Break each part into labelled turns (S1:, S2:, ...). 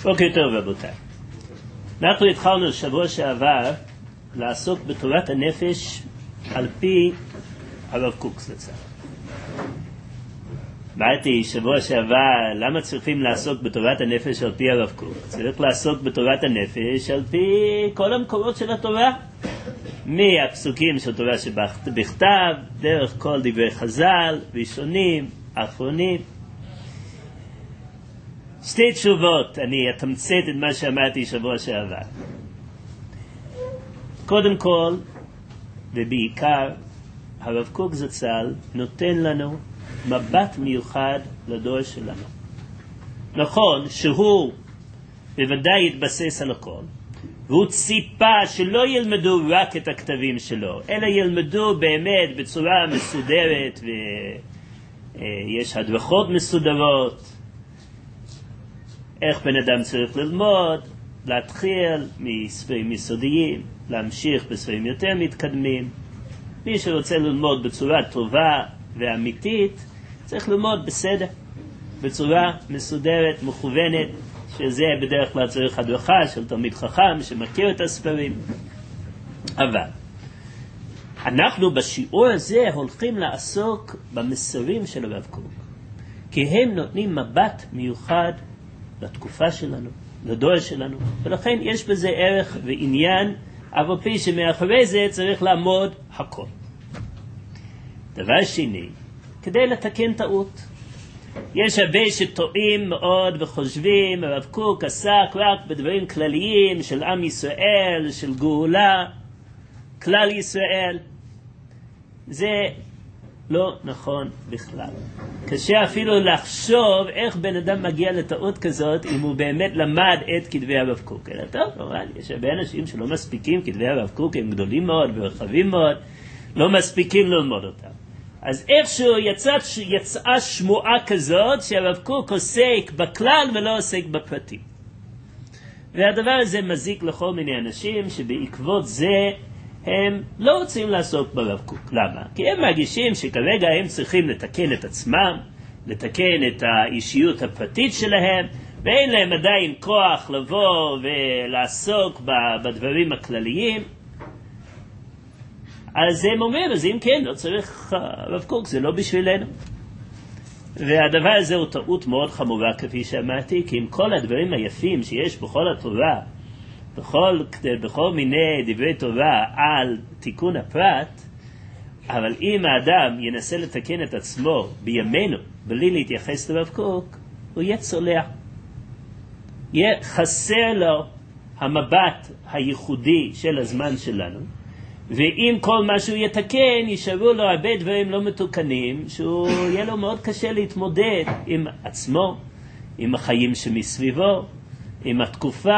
S1: בוקר טוב רבותיי. אנחנו התחלנו שבוע שעבר לעסוק בתורת הנפש על פי הרב קוק זצ"ל. אמרתי שבוע שעבר למה צריכים לעסוק בתורת הנפש על פי הרב קוק? צריך לעסוק בתורת הנפש על פי כל המקורות של התורה, מהפסוקים של תורה שבכתב, דרך כל דברי חז"ל, ראשונים, אחרונים. שתי תשובות, אני אתמצת את מה שאמרתי שבוע שעבר. קודם כל, ובעיקר, הרב קוק זצ"ל נותן לנו מבט מיוחד לדור שלנו. נכון שהוא בוודאי יתבסס על הכל, והוא ציפה שלא ילמדו רק את הכתבים שלו, אלא ילמדו באמת בצורה מסודרת, ויש הדרכות מסודרות, איך בן אדם צריך ללמוד, להתחיל מספרים יסודיים, להמשיך בספרים יותר מתקדמים. מי שרוצה ללמוד בצורה טובה ואמיתית, צריך ללמוד בסדר, בצורה מסודרת, מכוונת, שזה בדרך כלל צריך הדרכה של תלמיד חכם שמכיר את הספרים. אבל אנחנו בשיעור הזה הולכים לעסוק במסרים של הרב קוק, כי הם נותנים מבט מיוחד לתקופה שלנו, לדור שלנו, ולכן יש בזה ערך ועניין, אבל פי שמאחורי זה צריך לעמוד הכל. דבר שני, כדי לתקן טעות. יש הרבה שטועים מאוד וחושבים, הרב קוק עסק רק בדברים כלליים של עם ישראל, של גאולה, כלל ישראל. זה לא נכון בכלל. קשה אפילו לחשוב איך בן אדם מגיע לטעות כזאת אם הוא באמת למד את כתבי הרב קוק. אלא טוב, יש הרבה אנשים שלא מספיקים, כתבי הרב קוק הם גדולים מאוד ורחבים מאוד, לא מספיקים ללמוד אותם. אז איכשהו יצאה שמועה כזאת שהרב קוק עוסק בכלל ולא עוסק בפרטים. והדבר הזה מזיק לכל מיני אנשים שבעקבות זה הם לא רוצים לעסוק ברב קוק. למה? כי הם מרגישים שכרגע הם צריכים לתקן את עצמם, לתקן את האישיות הפרטית שלהם, ואין להם עדיין כוח לבוא ולעסוק בדברים הכלליים. אז הם אומרים, אז אם כן, לא צריך רב קוק, זה לא בשבילנו. והדבר הזה הוא טעות מאוד חמורה, כפי שאמרתי, כי עם כל הדברים היפים שיש בכל התורה, בכל מיני דברי תורה על תיקון הפרט, אבל אם האדם ינסה לתקן את עצמו בימינו, בלי להתייחס לרב קוק, הוא יהיה צולע. יהיה חסר לו המבט הייחודי של הזמן שלנו, ואם כל מה שהוא יתקן, יישארו לו הרבה דברים לא מתוקנים, שהוא יהיה לו מאוד קשה להתמודד עם עצמו, עם החיים שמסביבו, עם התקופה.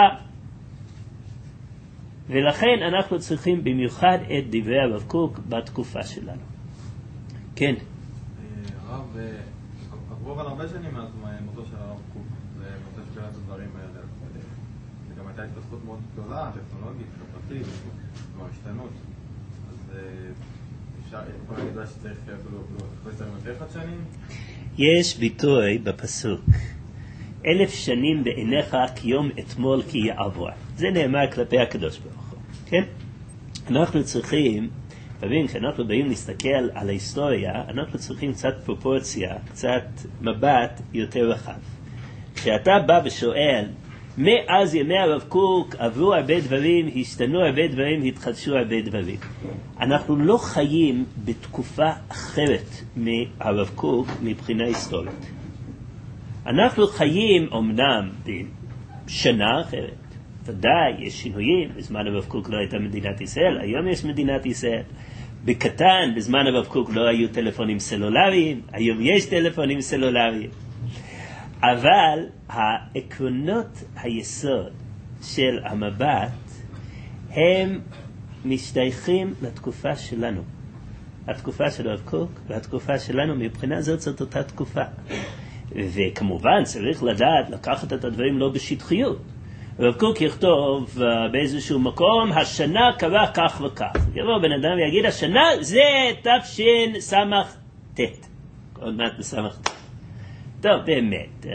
S1: ולכן אנחנו צריכים במיוחד את דברי הרב קוק בתקופה שלנו. כן.
S2: הרב, עברו על הרבה שנים מאז מותו של הרב קוק, זה מותו שקרה את הדברים האלה. זה גם הייתה התפתחות מאוד גדולה, טכנולוגית, חברתית, כמו השתנות. אז אפשר, יכול להגיד שצריך לחפש יותר חדשנים?
S1: יש ביטוי בפסוק, 1000 שנים בעיניך כיום אתמול כי יעבור. זה נאמר כלפי הקדוש ברוך הוא. כן? אנחנו צריכים, כשאנחנו באים להסתכל על ההיסטוריה, אנחנו צריכים קצת פרופורציה, קצת מבט יותר רחב. כשאתה בא ושואל, מאז ימי הרב קוק עברו הרבה דברים, השתנו הרבה דברים, התחדשו הרבה דברים. אנחנו לא חיים בתקופה אחרת מהרב קוק מבחינה היסטורית. אנחנו חיים אומנם בשנה אחרת. ודאי, יש שינויים. בזמן הרב קוק לא הייתה מדינת ישראל, היום יש מדינת ישראל. בקטן, בזמן הרב קוק לא היו טלפונים סלולריים, היום יש טלפונים סלולריים. אבל העקרונות היסוד של המבט הם משתייכים לתקופה שלנו. התקופה של הרב קוק והתקופה שלנו מבחינה זאת אותה תקופה. וכמובן צריך לדעת לקחת את הדברים לא בשטחיות. הרב קוק יכתוב באיזשהו מקום, השנה קרה כך וכך. יבוא בן אדם ויגיד, השנה זה תשס"ט. עוד מעט בסמ"ך. טוב, באמת,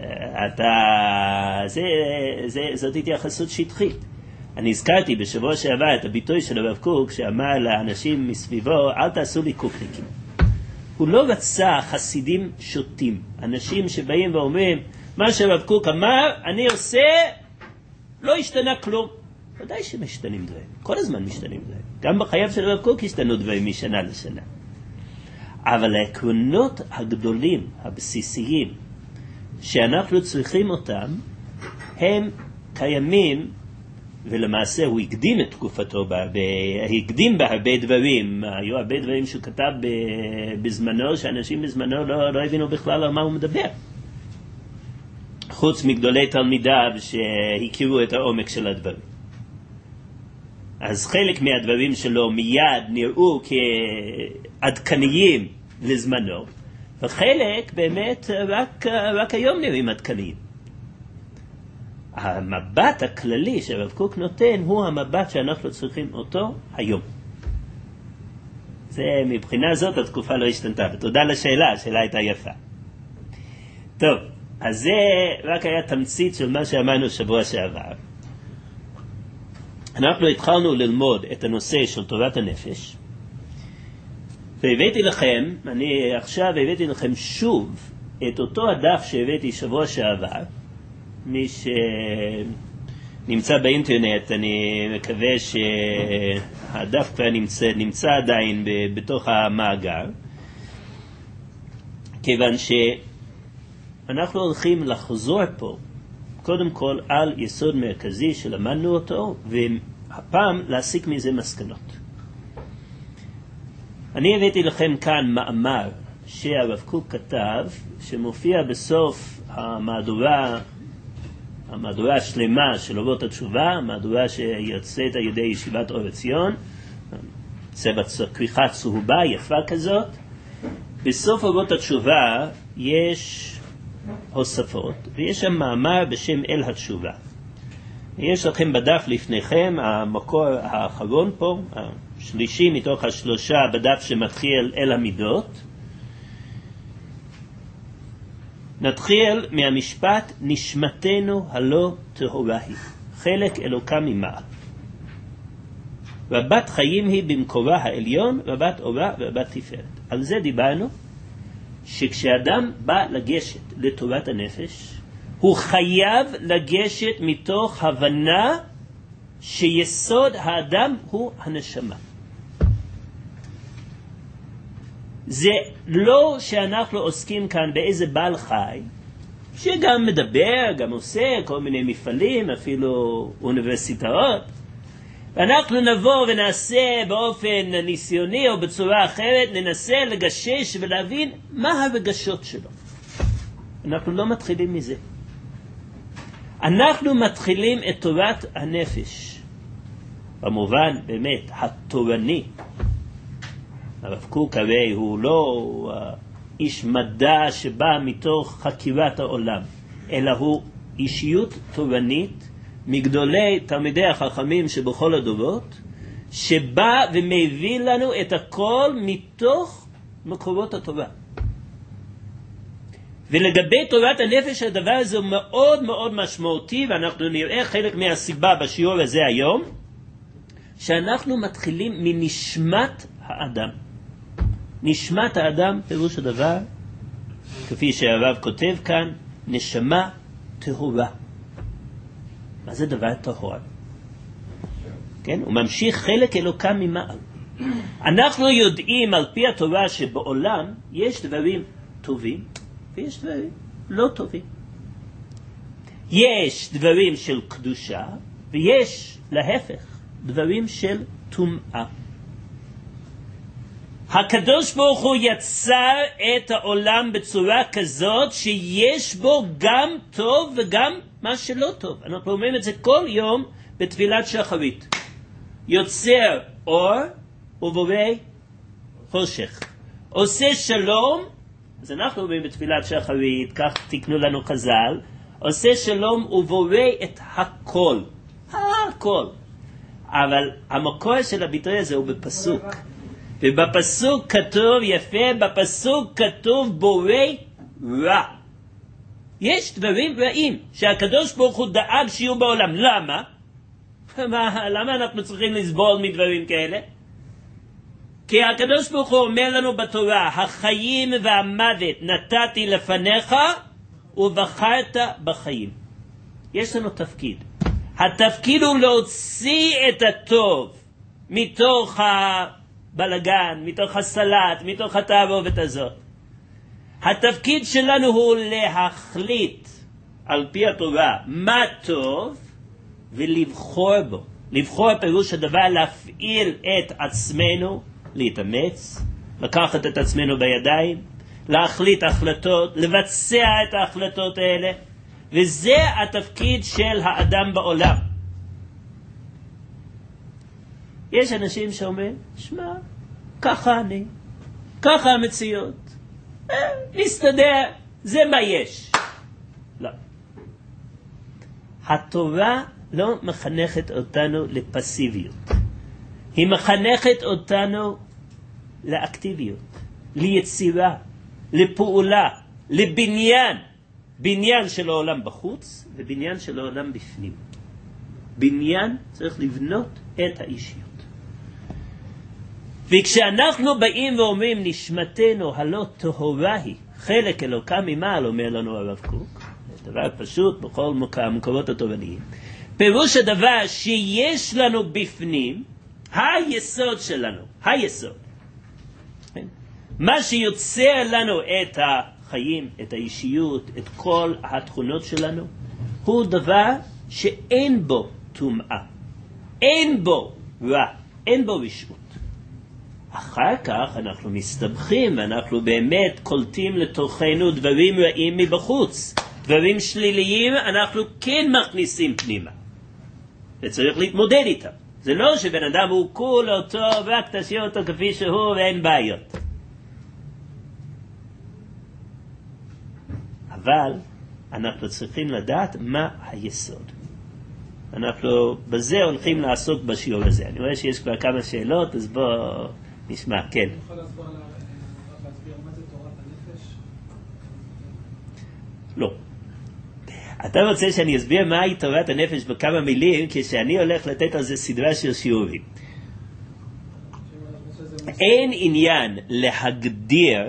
S1: זאת התייחסות שטחית. אני הזכרתי בשבוע שעבר את הביטוי של הרב קוק שאמר לאנשים מסביבו, אל תעשו לי קוקניקים. הוא לא רצה חסידים שוטים, אנשים שבאים ואומרים, מה שהרב קוק אמר, אני עושה, לא השתנה כלום. ודאי שמשתנים דברים, כל הזמן משתנים דברים. גם בחייו של הרב קוק השתנו דברים משנה לשנה. אבל העקרונות הגדולים, הבסיסיים, שאנחנו צריכים אותם, הם קיימים, ולמעשה הוא הקדים את תקופתו, הקדים בהרבה דברים. היו הרבה דברים שהוא כתב בזמנו, שאנשים בזמנו לא הבינו בכלל על מה הוא מדבר. חוץ מגדולי תלמידיו שהכירו את העומק של הדברים. אז חלק מהדברים שלו מיד נראו כעדכניים לזמנו, וחלק באמת רק היום נראים עדכניים. המבט הכללי שהרב קוק נותן הוא המבט שאנחנו צריכים אותו היום. זה מבחינה זאת התקופה לא השתנתה, ותודה לשאלה, השאלה הייתה יפה. טוב, אז זה רק היה תמצית של מה שאמרנו שבוע שעבר. אנחנו התחלנו ללמוד את הנושא של תורת הנפש, והבאתי לכם, אני עכשיו הבאתי לכם שוב את אותו הדף שהבאתי שבוע שעבר. מי שנמצא באינטרנט, אני מקווה שהדף כבר נמצא עדיין בתוך המאגר, כיוון שאנחנו הולכים לחזור פה קודם כל על יסוד מרכזי שלמדנו אותו, והפעם להסיק מזה מסקנות. אני הבאתי לכם כאן מאמר שהרב קוק כתב, שמופיע בסוף המהדורה השלמה של אורות התשובה, המהדורה שיוצאת על ידי ישיבת אור עציון, צבע כריכה צהובה יפה כזאת. בסוף אורות התשובה יש הוספות, ויש שם מאמר בשם אל התשובה. יש לכם בדף לפניכם, המקור האחרון פה, השלישי מתוך השלושה בדף שמתחיל אל המידות. נתחיל מהמשפט, נשמתנו הלא טהורה היא, חלק אלוקה ממעל. רבת חיים היא במקורה העליון, רבת אורה ורבת תפארת. על זה דיברנו, שכשאדם בא לגשת לתורת הנפש, הוא חייב לגשת מתוך הבנה שיסוד האדם הוא הנשמה. זה לא שאנחנו עוסקים כאן באיזה בעל חי, שגם מדבר, גם עושה כל מיני מפעלים, אפילו אוניברסיטאות, ואנחנו נבוא ונעשה באופן ניסיוני או בצורה אחרת, ננסה לגשש ולהבין מה הרגשות שלו. אנחנו לא מתחילים מזה. אנחנו מתחילים את תורת הנפש, במובן באמת התורני. הרב קוק הרי הוא לא איש מדע שבא מתוך חקירת העולם, אלא הוא אישיות תורנית מגדולי תלמידי החכמים שבכל הדורות, שבא ומביא לנו את הכל מתוך מקורות התורה. ולגבי תורת הנפש הדבר הזה הוא מאוד מאוד משמעותי, ואנחנו נראה חלק מהסיבה בשיעור הזה היום, שאנחנו מתחילים מנשמת האדם. נשמת האדם, פירוש הדבר, כפי שהרב כותב כאן, נשמה טהורה. מה זה דבר טהור? כן? הוא ממשיך חלק אלוקה ממעל. אנחנו יודעים על פי התורה שבעולם יש דברים טובים ויש דברים לא טובים. יש דברים של קדושה ויש להפך דברים של טומאה. הקדוש ברוך הוא יצר את העולם בצורה כזאת שיש בו גם טוב וגם מה שלא טוב. אנחנו אומרים את זה כל יום בתפילת שחרית. יוצר אור ובורא חושך. עושה שלום, אז אנחנו אומרים בתפילת שחרית, כך תקנו לנו חז"ל, עושה שלום ובורא את הכל. הכל. אבל המקור של הביטוי הזה הוא בפסוק. ובפסוק כתוב יפה, בפסוק כתוב בורא רע. יש דברים רעים שהקדוש ברוך הוא דאג שיהיו בעולם. למה? למה אנחנו צריכים לסבול מדברים כאלה? כי הקדוש ברוך הוא אומר לנו בתורה, החיים והמוות נתתי לפניך ובחרת בחיים. יש לנו תפקיד. התפקיד הוא להוציא את הטוב מתוך הבלגן, מתוך הסלט, מתוך התערובת הזאת. התפקיד שלנו הוא להחליט על פי התורה מה טוב ולבחור בו. לבחור פירוש הדבר להפעיל את עצמנו, להתאמץ, לקחת את עצמנו בידיים, להחליט החלטות, לבצע את ההחלטות האלה, וזה התפקיד של האדם בעולם. יש אנשים שאומרים, שמע, ככה אני, ככה המציאות, נסתדר, זה מה יש. לא. התורה לא מחנכת אותנו לפסיביות. היא מחנכת אותנו לאקטיביות, ליצירה, לפעולה, לבניין. בניין של העולם בחוץ ובניין של העולם בפנים. בניין צריך לבנות את האישיות. וכשאנחנו באים ואומרים נשמתנו הלא טהורה היא, חלק אלוקה ממעל, אומר לנו הרב קוק, זה דבר פשוט בכל המקורות התורניים. פירוש הדבר שיש לנו בפנים, היסוד שלנו, היסוד. מה שיוצר לנו את החיים, את האישיות, את כל התכונות שלנו, הוא דבר שאין בו טומאה, אין בו רע, אין בו רשעות. אחר כך אנחנו מסתבכים ואנחנו באמת קולטים לתוכנו דברים רעים מבחוץ. דברים שליליים אנחנו כן מכניסים פנימה. וצריך להתמודד איתם. זה לא שבן אדם הוא כולו טוב, רק תשאיר אותו כפי שהוא ואין בעיות. אבל אנחנו צריכים לדעת מה היסוד. אנחנו בזה הולכים לעסוק בשיעור הזה. אני רואה שיש כבר כמה שאלות, אז בוא נשמע, כן.
S3: אני יכול להסביר מה זה תורת הנפש?
S1: לא. אתה רוצה שאני אסביר מהי תורת הנפש בכמה מילים, כשאני הולך לתת על זה סדרה של שיעורים. אין עניין להגדיר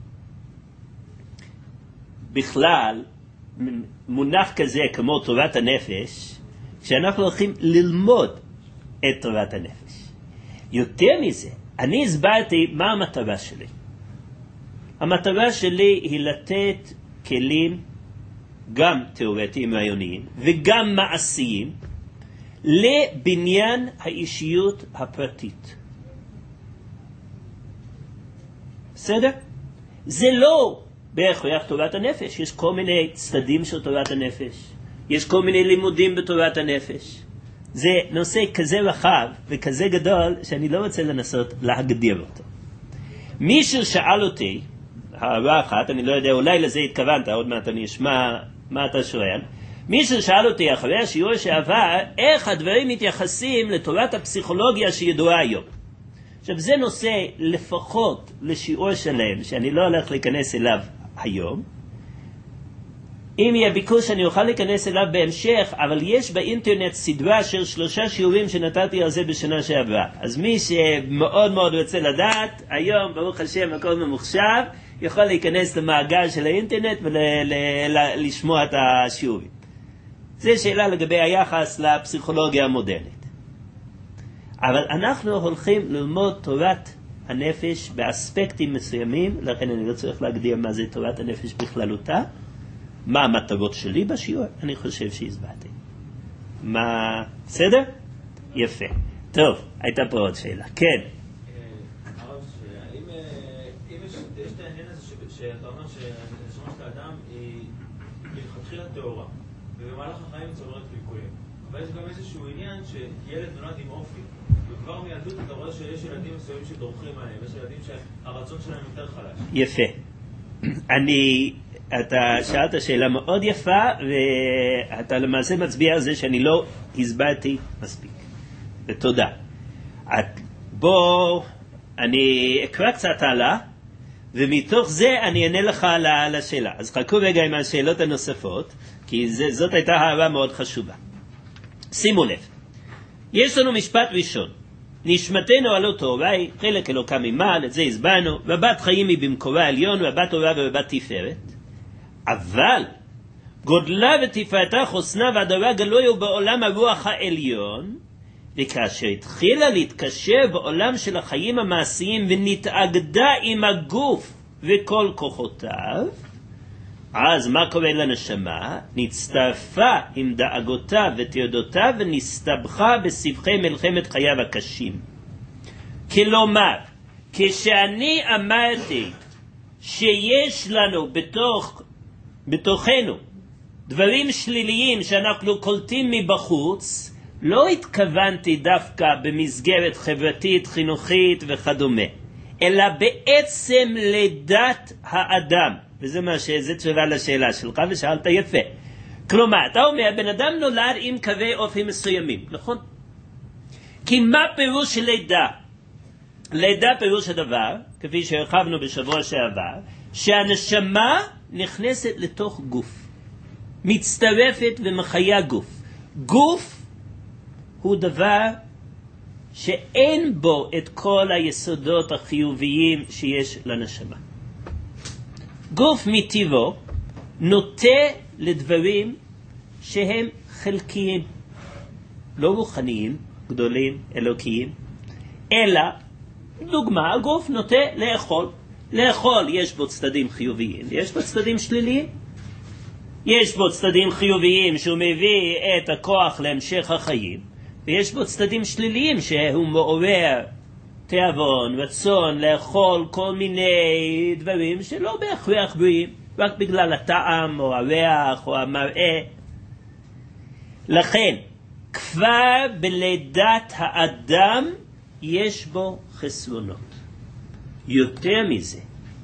S1: בכלל מונח כזה כמו תורת הנפש, כשאנחנו הולכים ללמוד את תורת הנפש. יותר מזה, אני הסברתי מה המטרה שלי. המטרה שלי היא לתת כלים גם תיאורטיים רעיוניים וגם מעשיים לבניין האישיות הפרטית. בסדר? זה לא בהכרח תורת הנפש. יש כל מיני צדדים של תורת הנפש. יש כל מיני לימודים בתורת הנפש. זה נושא כזה רחב וכזה גדול שאני לא רוצה לנסות להגדיר אותו. מישהו שאל אותי, הערה אחת, אני לא יודע, אולי לזה התכוונת, עוד מעט אני אשמע מה אתה שואל. מישהו שאל אותי אחרי השיעור שעבר, איך הדברים מתייחסים לתורת הפסיכולוגיה שידועה היום. עכשיו זה נושא לפחות לשיעור שלם, שאני לא הולך להיכנס אליו היום. אם יהיה ביקוש אני אוכל להיכנס אליו בהמשך, אבל יש באינטרנט סדרה של 3 שיעורים שנתתי על זה בשנה שעברה. אז מי שמאוד מאוד רוצה לדעת, היום ברוך השם הכל ממוחשב, יכול להיכנס למאגר של האינטרנט ולשמוע את השיעורים. זו שאלה לגבי היחס לפסיכולוגיה המודרנית. אבל אנחנו הולכים ללמוד תורת הנפש באספקטים מסוימים, לכן אני לא צריך להגדיר מה זה תורת הנפש בכללותה. מה המטרות שלי בשיעור? אני חושב שהסברתי. מה... בסדר? יפה. טוב, הייתה פה עוד שאלה. כן.
S4: הרב, אם יש את העניין הזה שאתה אומר שהנשמה של האדם היא מלכתחילה טהורה, ובמהלך החיים צוברת ליקויים. אבל יש גם איזשהו עניין שילד נולד עם אופי, וכבר מילדות אתה רואה שיש ילדים מסוימים שדורכים עליהם, יש ילדים שהרצון שלהם יותר חלש.
S1: יפה. אתה שאלת שאלה מאוד יפה, ואתה למעשה מצביע על זה שאני לא הסברתי מספיק. ותודה. בוא, אני אקרא קצת הלאה, ומתוך זה אני אענה לך על השאלה. אז חכו רגע עם השאלות הנוספות, כי זאת הייתה הערה מאוד חשובה. שימו לב, יש לנו משפט ראשון, נשמתנו עלו תורה היא חלק אלוקה ממעל, את זה הסברנו, ובת חיים היא במקורה עליון, ובת תורה ובת תפארת. אבל גודלה ותפארתה חוסנה והדרה גלויו בעולם הרוח העליון, וכאשר התחילה להתקשר בעולם של החיים המעשיים ונתאגדה עם הגוף וכל כוחותיו, אז מה קורה לנשמה? נצטרפה עם דאגותיו וטרדותיו ונסתבכה בסבכי מלחמת חייו הקשים. כלומר, כשאני אמרתי שיש לנו בתוכנו דברים שליליים שאנחנו קולטים מבחוץ, לא התכוונתי דווקא במסגרת חברתית, חינוכית וכדומה, אלא בעצם לידת האדם. וזה זה תשובה לשאלה שלך, ושאלת יפה. כלומר, אתה אומר, בן אדם נולד עם קווי אופי מסוימים, נכון? כי מה פירוש לידה? לידה פירוש הדבר, כפי שהרחבנו בשבוע שעבר, שהנשמה נכנסת לתוך גוף, מצטרפת ומחיה גוף. גוף הוא דבר שאין בו את כל היסודות החיוביים שיש לנשמה. גוף מטבעו נוטה לדברים שהם חלקיים, לא רוחניים, גדולים, אלוקיים, אלא, דוגמה, הגוף נוטה לאכול. לאכול יש בו צדדים חיוביים, יש בו צדדים שליליים. יש בו צדדים חיוביים שהוא מביא את הכוח להמשך החיים, ויש בו צדדים שליליים שהוא מעורר תאבון, רצון לאכול כל מיני דברים שלא בהכרח בריאים, רק בגלל הטעם או הריח או המראה. לכן, כבר בלידת האדם יש בו חסרונות. יותר מזה,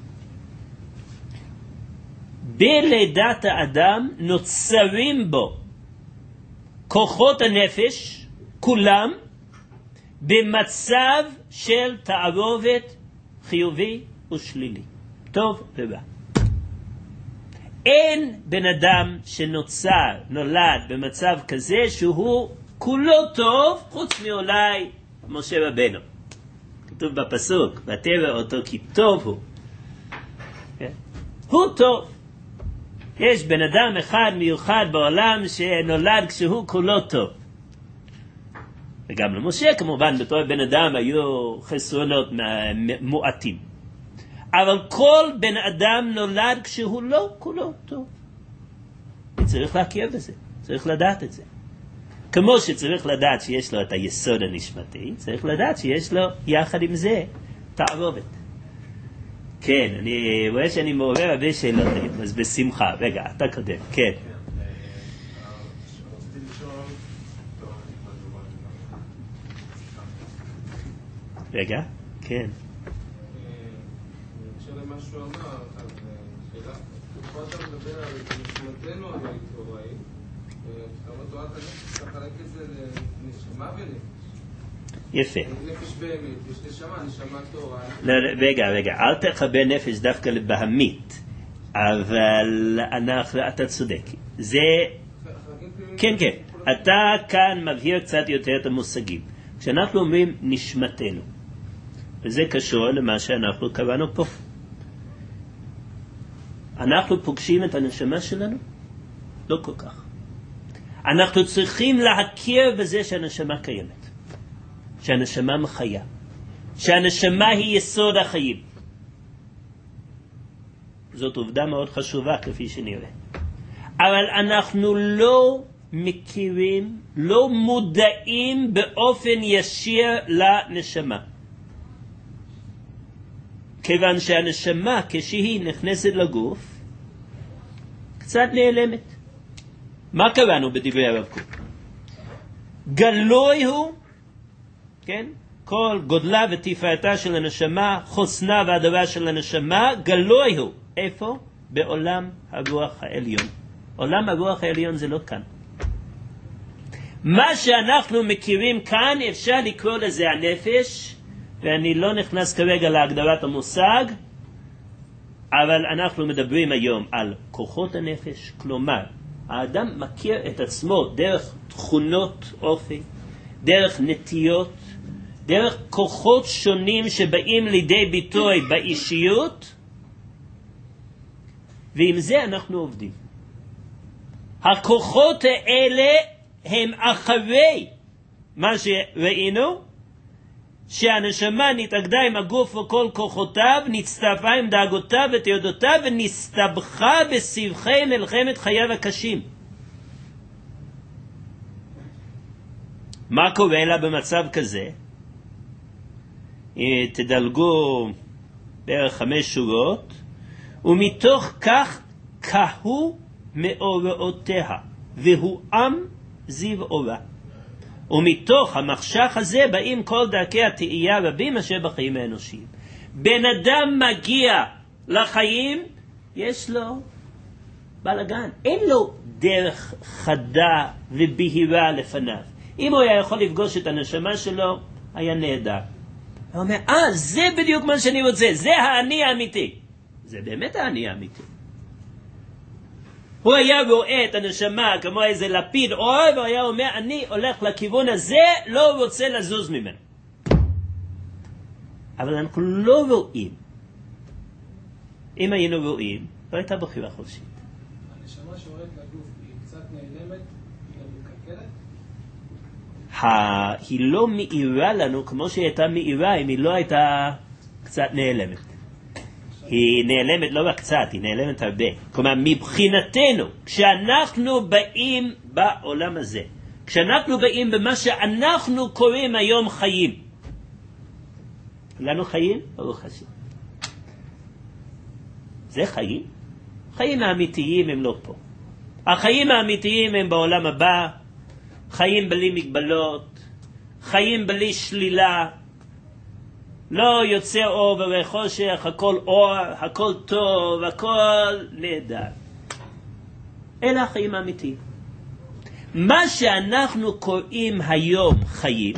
S1: בלידת האדם נוצרים בו כוחות הנפש, כולם, במצב של תערובת חיובי ושלילי, טוב ורע. אין בן אדם נולד במצב כזה שהוא כולו טוב, חוץ מאולי משה רבנו. כתוב בפסוק, ותרא אותו כי טוב הוא. הוא טוב. יש בן אדם אחד מיוחד בעולם שנולד כשהוא כולו טוב. וגם למשה כמובן בתור בן אדם היו חסרונות מועטים. אבל כל בן אדם נולד כשהוא לא כולו טוב. צריך להכיר בזה, צריך לדעת את זה. כמו שצריך לדעת שיש לו את היסוד הנשמתי, צריך לדעת שיש לו יחד עם זה תערובת. כן, אני רואה שאני מעורר הרבה שאלות, אז בשמחה. רגע, אתה קודם, כן. רגע, כן.
S5: עכשיו למה שהוא אמר, אז שאלה, פה אתה מדבר על נשמתנו על התורה, אבל תורת הנפש, אתה חלק את זה לנשמה ונפש.
S1: יפה.
S5: נפש באמת, יש נשמה תורה.
S1: רגע, אל תחבר נפש דווקא לבהמית, אבל אתה צודק. זה, כן, אתה כאן מבהיר קצת יותר את המושגים. כשאנחנו אומרים נשמתנו, וזה קשור למה שאנחנו קראנו פה. אנחנו פוגשים את הנשמה שלנו? לא כל כך. אנחנו צריכים להכיר בזה שהנשמה קיימת. שהנשמה מחיה. שהנשמה היא יסוד החיים. זאת עובדה מאוד חשובה כפי שנראה. אבל אנחנו לא מכירים, לא מודעים באופן ישיר לנשמה. כיוון שהנשמה כשהיא נכנסת לגוף, קצת נעלמת. מה קראנו בדברי הרב קוק? גלוי הוא, כן? כל גודלה ותפארתה של הנשמה, חוסנה והדרה של הנשמה, גלוי הוא. איפה? בעולם הרוח העליון. עולם הרוח העליון זה לא כאן. מה שאנחנו מכירים כאן אפשר לקרוא לזה הנפש, ואני לא נכנס כרגע להגדרת המושג, אבל אנחנו מדברים היום על כוחות הנפש, כלומר, האדם מכיר את עצמו דרך תכונות אופי, דרך נטיות, דרך כוחות שונים שבאים לידי ביטוי באישיות, ועם זה אנחנו עובדים. הכוחות האלה הם אחרי מה שראינו, שהנשמה נתאגדה עם הגוף וכל כוחותיו, נצטרפה עם דאגותיו ותיעודותיו, ונסתבכה בסבכי מלחמת חייו הקשים. מה קורה לה במצב כזה? תדלגו בערך 5 שורות, ומתוך כך קהו מאורעותיה, והוא עם זיו אורה. ומתוך המחשך הזה באים כל דרכי התאייה רבים אשר בחיים האנושיים. בן אדם מגיע לחיים, יש לו בלגן, אין לו דרך חדה ובהירה לפניו. אם הוא היה יכול לפגוש את הנשמה שלו, היה נהדר. הוא אומר, זה בדיוק מה שאני רוצה, זה האני האמיתי. זה באמת האני האמיתי. הוא היה רואה את הנשמה כמו איזה לפיד אור, והוא היה אומר, אני הולך לכיוון הזה, לא רוצה לזוז ממנו. אבל אנחנו לא רואים. אם היינו רואים, לא הייתה בחירה חופשית.
S3: הנשמה שעוררת לגוף היא קצת נעלמת, היא גם מקלקלת?
S1: היא לא מאירה לנו כמו שהיא הייתה מאירה אם היא לא הייתה קצת נעלמת. היא נעלמת לא רק קצת, היא נעלמת הרבה. כלומר, מבחינתנו, כשאנחנו באים בעולם הזה, כשאנחנו באים במה שאנחנו קוראים היום חיים, לנו חיים? ברוך השם. זה חיים? חיים האמיתיים הם לא פה. החיים האמיתיים הם בעולם הבא, חיים בלי מגבלות, חיים בלי שלילה, לא יוצא אור וחושך, הכל אור, הכל טוב, הכל נהדר. אלה החיים האמיתיים. מה שאנחנו קוראים היום חיים,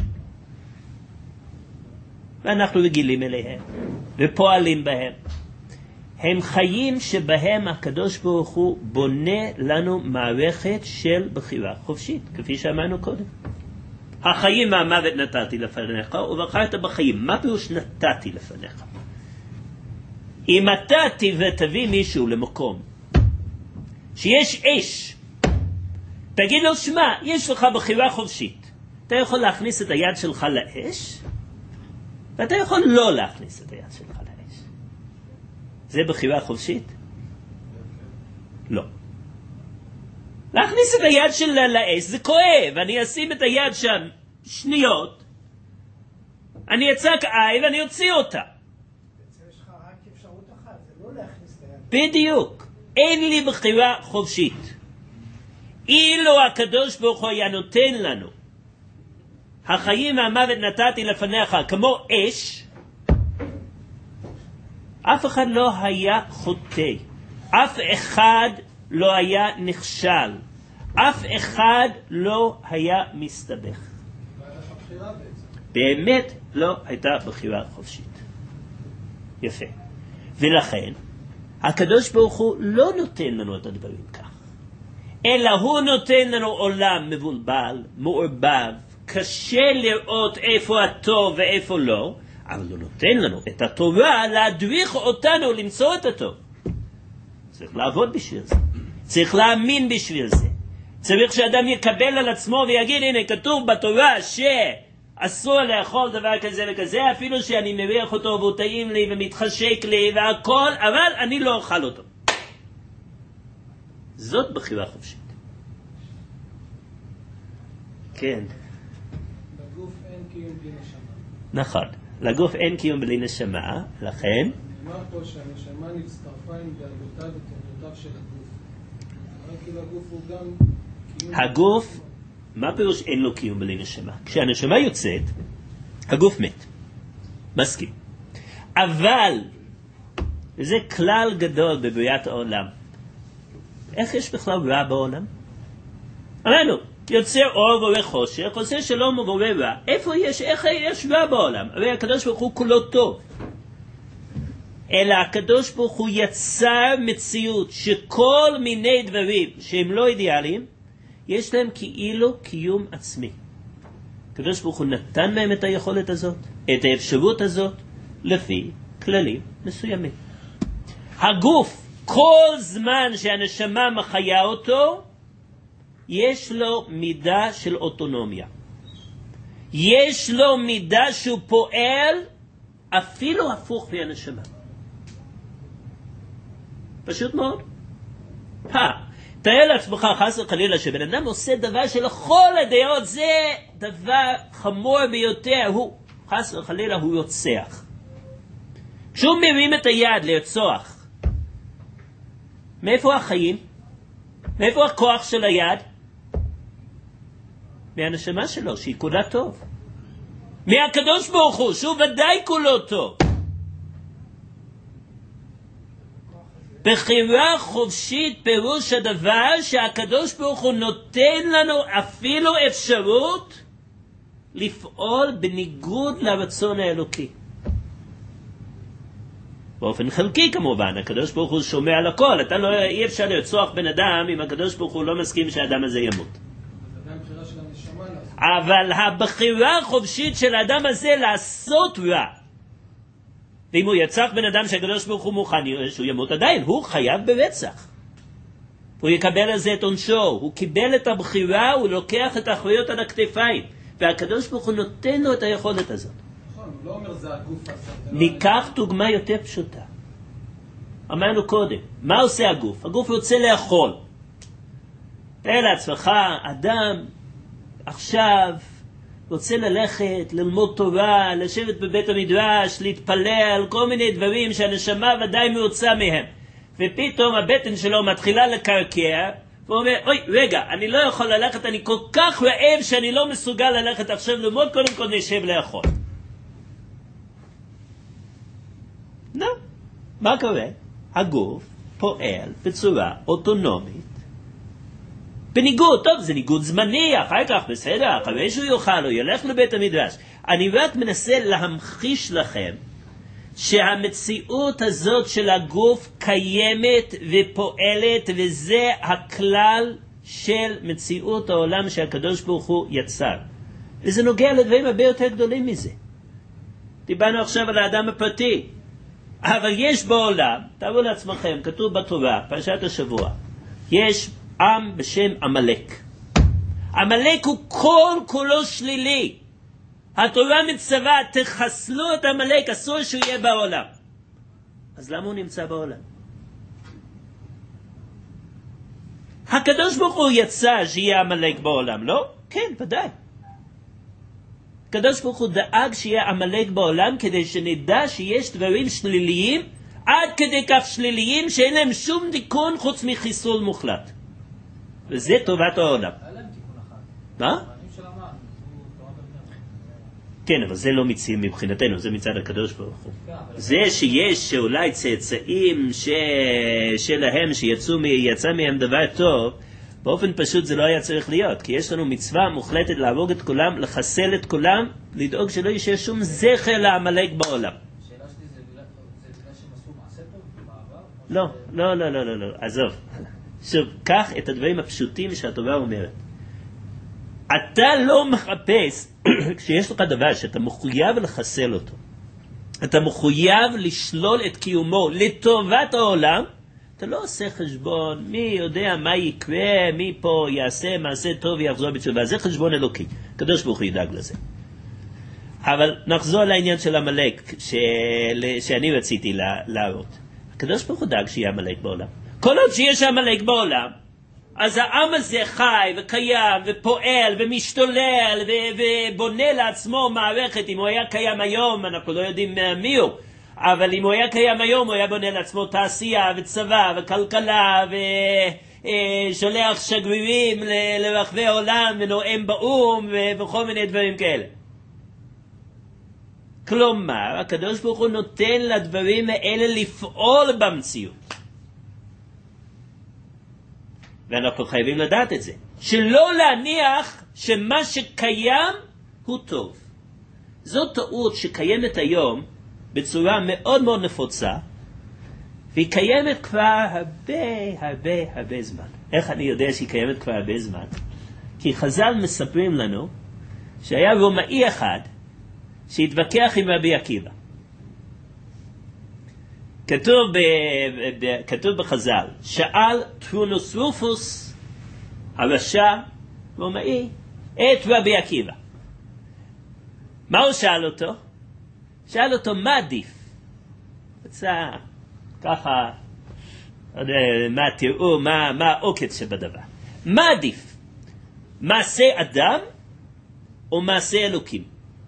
S1: ואנחנו רגילים אליהם, ופועלים בהם, הם חיים שבהם הקדוש ברוך הוא בונה לנו מערכת של בחירה חופשית, כפי שאמרנו קודם. החיים והמוות נתתי לפניך, ובחרת בחיים. מה פירוש נתתי לפניך? אם אתה תביא מישהו למקום שיש אש, תגיד לו, שמע, יש לך בחירה חופשית. אתה יכול להכניס את היד שלך לאש, ואתה יכול לא להכניס את היד שלך לאש. זה בחירה חופשית? לא. להכניס את היד שלה לאש זה כואב, אני אשים את היד שם שניות, אני אצעק איי ואני אוציא אותה.
S3: יש לך רק אפשרות אחת, זה לא להכניס את היד.
S1: בדיוק, אין לי בחירה חופשית. אילו הקדוש ברוך הוא היה נותן לנו, החיים והמוות נתתי לפניך כמו אש, אף אחד לא היה חוטא, אף אחד לא היה נכשל, אף אחד לא היה מסתבך. באמת לא הייתה בחירה חופשית. יפה. ולכן הקדוש ברוך הוא לא נותן לנו את הדברים כך, אלא הוא נותן לנו עולם מבולבל, מעורבב, קשה לראות איפה הטוב ואיפה לא, אבל הוא נותן לנו את התורה להדריך אותנו למצוא את הטוב. צריך לעבוד בשביל זה, צריך להאמין בשביל זה, צריך שאדם יקבל על עצמו ויגיד, הנה כתוב בתורה שאסור לאכול דבר כזה וכזה, אפילו שאני מריח אותו והוא טעים לי ומתחשק לי והכל, אבל אני לא אוכל אותו. זאת בחירה חופשית. כן.
S3: בגוף אין קיום בלי נשמה.
S1: נכון, לגוף אין קיום בלי נשמה, לכן
S3: נאמר פה שהנשמה נצטרפה עם דאגותיו ותורדותיו של הגוף. רק כאילו הגוף הוא גם קיום...
S1: הגוף, מה פירוש אין לו קיום בלי נשמה? כשהנשמה יוצאת, הגוף מת. מסכים. אבל, וזה כלל גדול בבריאת העולם, איך יש בכלל רע בעולם? אמרנו, יוצא אור ובורא חושך, עושה שלום ובורא רע. איפה יש, איך יש רע בעולם? הרי הקדוש ברוך הוא כולו טוב. אלא הקדוש ברוך הוא יצר מציאות שכל מיני דברים שהם לא אידיאליים, יש להם כאילו קיום עצמי. הקדוש ברוך הוא נתן להם את היכולת הזאת, את האפשרות הזאת, לפי כללים מסוימים. הגוף, כל זמן שהנשמה מחיה אותו, יש לו מידה של אוטונומיה. יש לו מידה שהוא פועל אפילו הפוך מהנשמה. פשוט מאוד. תאר לעצמך חס וחלילה שבן אדם עושה דבר שלכל הדעות זה דבר חמור ביותר, הוא חס וחלילה הוא יוצח. כשהוא מרים את היד לרצוח, מאיפה החיים? מאיפה הכוח של היד? מהנשמה שלו, שהיא כולה טוב. מהקדוש ברוך הוא, שהוא ודאי כולו טוב. בחירה חופשית פירוש הדבר שהקדוש ברוך הוא נותן לנו אפילו אפשרות לפעול בניגוד לרצון האלוקי. באופן חלקי כמובן, הקדוש ברוך הוא שומע על הכל, אי אפשר לרצוח בן אדם אם הקדוש ברוך הוא לא מסכים שהאדם הזה ימות. אבל הבחירה החופשית של האדם הזה לעשות רע, ואם הוא יצח בן אדם שהקדוש ברוך הוא מוכן שהוא ימות עדיין, הוא חייב ברצח. הוא יקבל על זה את עונשו, הוא קיבל את הבחירה, הוא לוקח את האחריות על הכתפיים, והקדוש ברוך הוא נותן לו את היכולת הזאת.
S3: נכון, הוא לא אומר זה הגוף הסרטן.
S1: ניקח דוגמה יותר פשוטה. אמרנו קודם, מה עושה הגוף? הגוף רוצה לאכול. תאר לעצמך, אדם עכשיו רוצה ללכת, ללמוד תורה, לשבת בבית המדרש, להתפלל, כל מיני דברים שהנשמה ודאי מרוצה מהם. ופתאום הבטן שלו מתחילה לקרקע, והוא אומר, אוי, רגע, אני לא יכול ללכת, אני כל כך רעב שאני לא מסוגל ללכת עכשיו ללמוד, קודם כל נשב לאכול. לא, מה קורה? הגוף פועל בצורה אוטונומית, בניגוד, טוב, זה ניגוד זמני, אחר כך בסדר, אחרי שהוא יוכל, הוא ילך לבית המדרש. אני רק מנסה להמחיש לכם שהמציאות הזאת של הגוף קיימת ופועלת, וזה הכלל של מציאות העולם שהקדוש ברוך הוא יצר. וזה נוגע לדברים הרבה יותר גדולים מזה. דיברנו עכשיו על האדם הפרטי, אבל יש בעולם, תראו לעצמכם, כתוב בתורה, פרשת השבוע, יש עם בשם עמלק. עמלק הוא כל כולו שלילי. התורה מצווה, תחסלו את עמלק, אסור שהוא יהיה בעולם. אז למה הוא נמצא בעולם? הקדוש ברוך הוא יצא שיהיה עמלק בעולם, לא? כן, ודאי. הקדוש ברוך הוא דאג שיהיה עמלק בעולם כדי שנדע שיש דברים שליליים, עד כדי כך שליליים שאין להם שום תיקון חוץ מחיסול מוחלט. וזה טובת העולם. מה? כן, אבל זה לא מציעים מבחינתנו, זה מצד הקדוש ברוך הוא. זה שיש שאולי צאצאים שלהם שיצא מהם דבר טוב, באופן פשוט זה לא היה צריך להיות, כי יש לנו מצווה מוחלטת להרוג את כולם, לחסל את כולם, לדאוג שלא יישאר שום זכר לעמלק בעולם.
S6: השאלה שלי זה בגלל שהם עשו מעשה טוב בעבר?
S1: לא, עזוב. שוב, קח את הדברים הפשוטים שהתורה אומרת. אתה לא מחפש, כשיש לך דבר שאתה מחויב לחסל אותו, אתה מחויב לשלול את קיומו לטובת העולם, אתה לא עושה חשבון, מי יודע מה יקרה, מי פה יעשה מעשה טוב ויחזור בתשובה, זה חשבון אלוקי, הקדוש ברוך הוא ידאג לזה. אבל נחזור לעניין של עמלק שאני רציתי להראות. הקדוש ברוך הוא דאג שיהיה עמלק בעולם. כל עוד שיש עמלק בעולם, אז העם הזה חי וקיים ופועל ומשתולל ובונה לעצמו מערכת. אם הוא היה קיים היום, אנחנו לא יודעים מי הוא, אבל אם הוא היה קיים היום, הוא היה בונה לעצמו תעשייה וצבא וכלכלה ושולח שגרירים לרחבי העולם ונואם באום וכל מיני דברים כאלה. כלומר, הקדוש ברוך הוא נותן לדברים האלה לפעול במציאות. ואנחנו חייבים לדעת את זה. שלא להניח שמה שקיים הוא טוב. זו טעות שקיימת היום בצורה מאוד מאוד נפוצה, והיא קיימת כבר הרבה זמן. איך אני יודע שהיא קיימת כבר הרבה זמן? כי חז"ל מספרים לנו שהיה רומאי אחד שהתווכח עם רבי עקיבא. כתוב בחז"ל, שאל טרונוס רופוס הרשע רומאי את רבי עקיבא. מה הוא שאל אותו? שאל אותו מה עדיף? רצה ככה, מה תראו, מה העוקץ שבדבר. מה עדיף? מעשה אדם או מעשה אלוקים?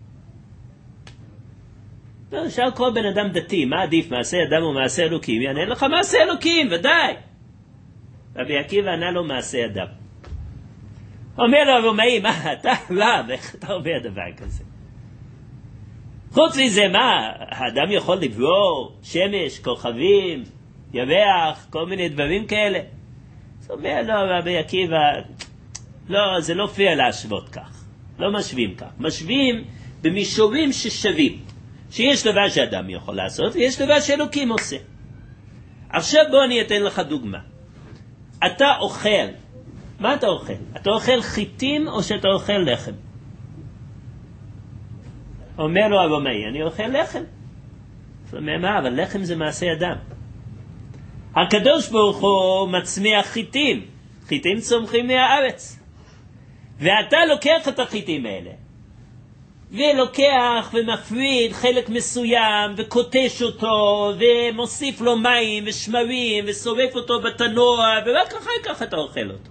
S1: שאל כל בן אדם דתי, מה עדיף, מעשה אדם או מעשה אלוקים? יענה לך מעשה אלוקים, ודאי. רבי עקיבא ענה לו מעשה אדם. אומר לו הרומאי, מה, אתה רב, איך אתה אומר דבר כזה? חוץ מזה, מה, האדם יכול לברוא שמש, כוכבים, ירח, כל מיני דברים כאלה? אז אומר לו רבי עקיבא, לא, זה לא פייר להשוות כך. לא משווים כך. משווים במישורים ששווים. שיש דבר שאדם יכול לעשות, ויש דבר שאלוקים עושה. עכשיו בוא אני אתן לך דוגמה. אתה אוכל. מה אתה אוכל? אתה אוכל חיטים או שאתה אוכל לחם? אומר לו הרומאי, אני אוכל לחם. זאת אומרת, מה? אבל לחם זה מעשה אדם. הקדוש ברוך הוא מצמיח חיטים. חיטים צומחים מהארץ. ואתה לוקח את החיטים האלה. ולוקח ומפריד חלק מסוים וקוטש אותו ומוסיף לו מים ושמרים ושורף אותו בתנור ורק אחר כך אתה אוכל אותו.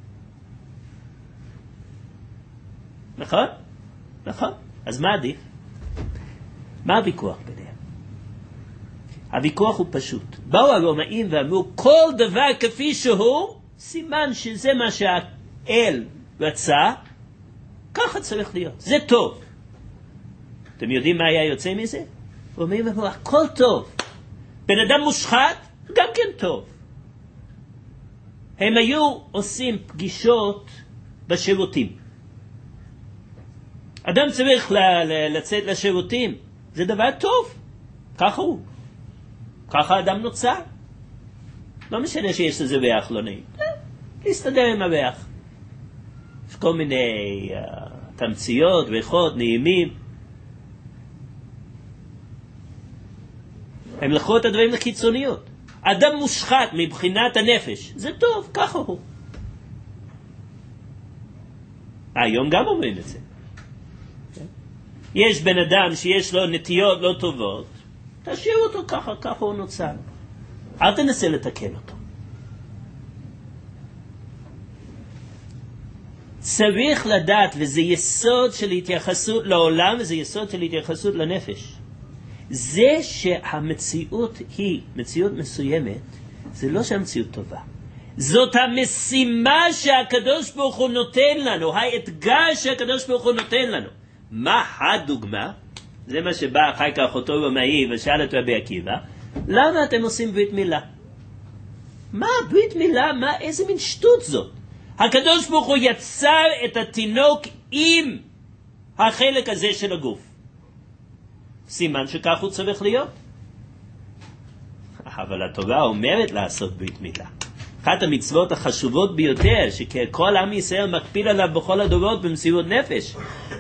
S1: נכון? נכון. אז מה עדיף? מה הוויכוח ביניהם? הוויכוח הוא פשוט. באו הרומאים ואמרו כל דבר כפי שהוא סימן שזה מה שהאל רצה, ככה צריך להיות. זה טוב. אתם יודעים מה היה יוצא מזה? אומרים לנו, הכל טוב. בן אדם מושחת, גם כן טוב. הם היו עושים פגישות בשירותים. אדם צריך לצאת לשירותים. זה דבר טוב. ככה הוא. ככה אדם נוצר. לא משנה שיש לזה ריח לא נעים. להסתדר עם הריח. יש כל מיני תמציות, ריחות, נעימים. הם לקחו את הדברים לקיצוניות. אדם מושחת מבחינת הנפש. זה טוב, ככה הוא. היום גם אומרים את זה. יש בן אדם שיש לו נטיות לא טובות, תשאיר אותו ככה, ככה הוא נוצר. אל תנסה לתקן אותו. צריך לדעת, וזה יסוד של התייחסות לעולם, וזה יסוד של התייחסות לנפש. זה שהמציאות היא מציאות מסוימת, זה לא שהמציאות טובה. זאת המשימה שהקדוש ברוך הוא נותן לנו, האתגר שהקדוש ברוך הוא נותן לנו. מה הדוגמה? זה מה שבא אחר כך אותו רומאי ושאל את רבי עקיבא, למה אתם עושים ברית מילה? מה ברית מילה? מה, איזה מין שטות זאת? הקדוש ברוך הוא יצר את התינוק עם החלק הזה של הגוף. סימן שכך הוא צריך להיות. אבל התורה אומרת לעשות ברית מילה. אחת המצוות החשובות ביותר, שכל עם ישראל מקפיד עליו בכל הדורות במסירות נפש.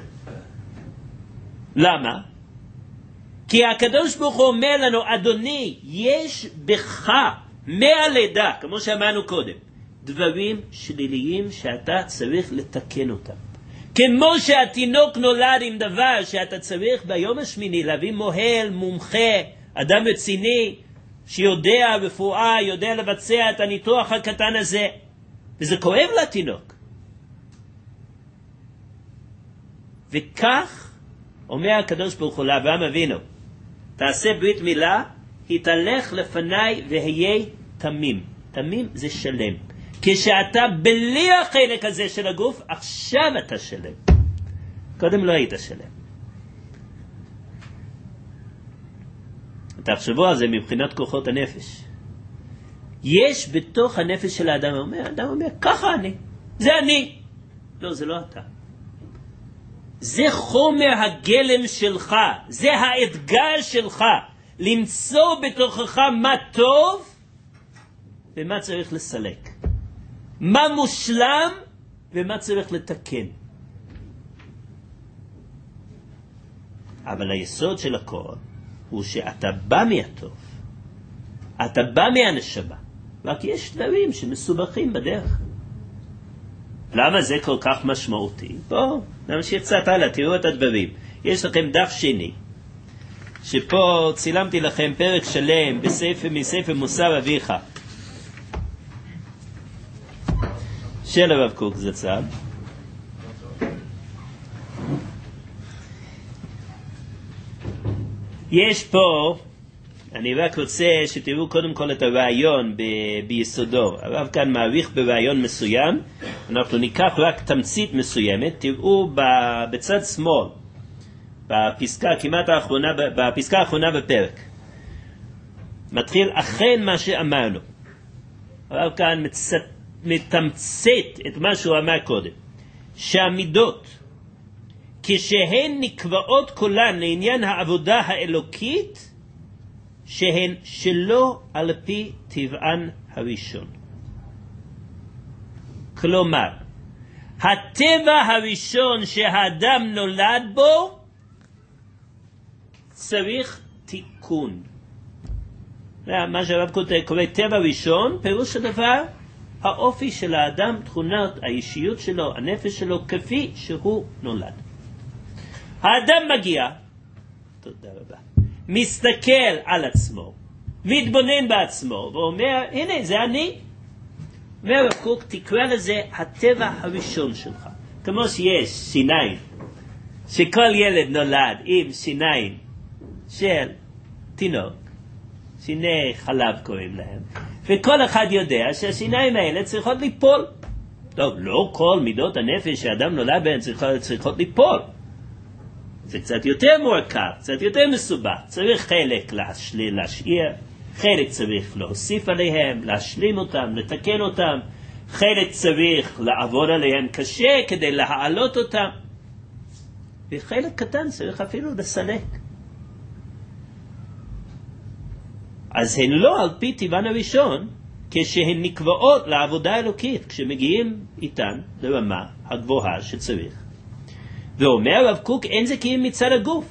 S1: למה? כי הקדוש ברוך הוא אומר לנו, אדוני, יש בך מהלידה, כמו שאמרנו קודם, דברים שליליים שאתה צריך לתקן אותם. כמו שהתינוק נולד עם דבר שאתה צריך ביום השמיני להביא מוהל, מומחה, אדם רציני, שיודע רפואה, יודע לבצע את הניתוח הקטן הזה, וזה כואב לתינוק. וכך אומר הקדוש ברוך הוא לאברהם אבינו, תעשה ברית מילה, התהלך לפניי והיה תמים. תמים זה שלם. כשאתה בלי החלק הזה של הגוף, עכשיו אתה שלם. קודם לא היית שלם. תחשבו על זה מבחינת כוחות הנפש. יש בתוך הנפש של האדם, האדם אומר, ככה אני. זה אני. לא, זה לא אתה. זה חומר הגלם שלך. זה האתגר שלך. למצוא בתוכך מה טוב ומה צריך לסלק. מה מושלם ומה צריך לתקן. אבל היסוד של הכל הוא שאתה בא מהטוב. אתה בא מהנשמה. רק יש דברים שמסובכים בדרך. למה זה כל כך משמעותי? בואו, נמשיך קצת הלאה, תראו את הדברים. יש לכם דף שני, שפה צילמתי לכם פרק שלם מספר מוסר אביך, של הרב קוק זצ"ל. יש פה, אני רק רוצה שתראו קודם כל את הרעיון ביסודו. הרב כאן מעריך ברעיון מסוים, אנחנו ניקח רק תמצית מסוימת. תראו בצד שמאל, בפסקה כמעט האחרונה, בפסקה האחרונה בפרק, מתחיל אכן מה שאמרנו. הרב כאן מתמצת את מה שהוא אמר קודם, שהמידות כשהן נקבעות כולן לעניין העבודה האלוקית, שהן שלא על פי טבען הראשון. כלומר, הטבע הראשון שהאדם נולד בו צריך תיקון. מה שהרב קורא טבע ראשון, פירוש הדבר, האופי של האדם, תכונות, האישיות שלו, הנפש שלו, כפי שהוא נולד. האדם מגיע, תודה רבה, מסתכל על עצמו, מתבונן בעצמו, ואומר, הנה, זה אני. והרב קוק תקרא לזה הטבע הראשון שלך. כמו שיש שיניים, שכל ילד נולד עם שיניים של תינוק, שיני חלב קוראים להם, וכל אחד יודע שהשיניים האלה צריכות ליפול. טוב, לא כל מידות הנפש שאדם נולד בהן צריכות ליפול. זה קצת יותר מורכב, קצת יותר מסובך. צריך חלק להשאיר, חלק צריך להוסיף עליהם, להשלים אותם, לתקן אותם, חלק צריך לעבוד עליהם קשה כדי להעלות אותם, וחלק קטן צריך אפילו לסלק. אז הן לא על פי טבען הראשון, כשהן נקבעות לעבודה אלוקית, כשמגיעים איתן לרמה הגבוהה שצריך. ואומר רב קוק, אין זה כי אם מצד הגוף.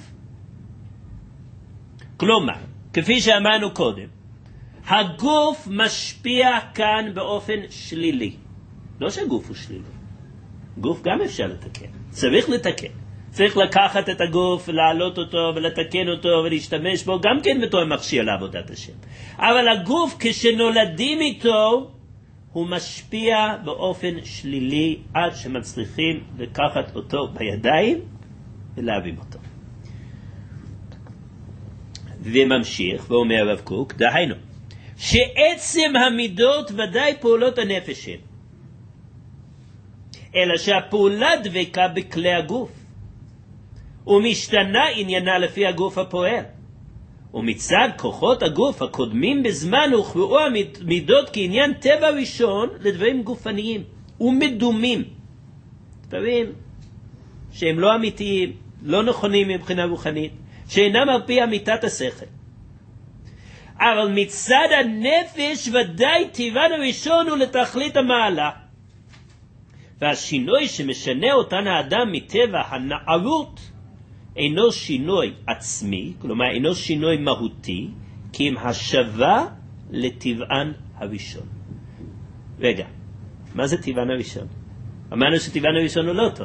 S1: כלומר, כפי שאמרנו קודם, הגוף משפיע כאן באופן שלילי. לא שהגוף הוא שלילי. גוף גם אפשר לתקן. צריך לתקן. צריך לקחת את הגוף, להעלות אותו ולתקן אותו ולהשתמש בו, גם כן בתור מכשיר לעבודת השם. אבל הגוף כשנולדים איתו, הוא משפיע באופן שלילי עד שמצליחים לקחת אותו בידיים ולהבים אותו. וממשיך ואומר רב קוק, דהיינו, שעצם המידות ודאי פעולות הנפש הן, אלא שהפעולה דבקה בכלי הגוף, ומשתנה עניינה לפי הגוף הפועל. ומצד כוחות הגוף הקודמים בזמן הוכרעו המידות כעניין טבע ראשון לדברים גופניים ומדומים, דברים שהם לא אמיתיים, לא נכונים מבחינה רוחנית, שאינם על פי אמיתת השכל. אבל מצד הנפש ודאי טבען הראשון הוא לתכלית המעלה, והשינוי שמשנה אותן האדם מטבע הנערות אינו שינוי עצמי, כלומר אינו שינוי מהותי, כי אם השווה לטבען הראשון. רגע, מה זה טבען הראשון? אמרנו שטבען הראשון הוא לא טוב.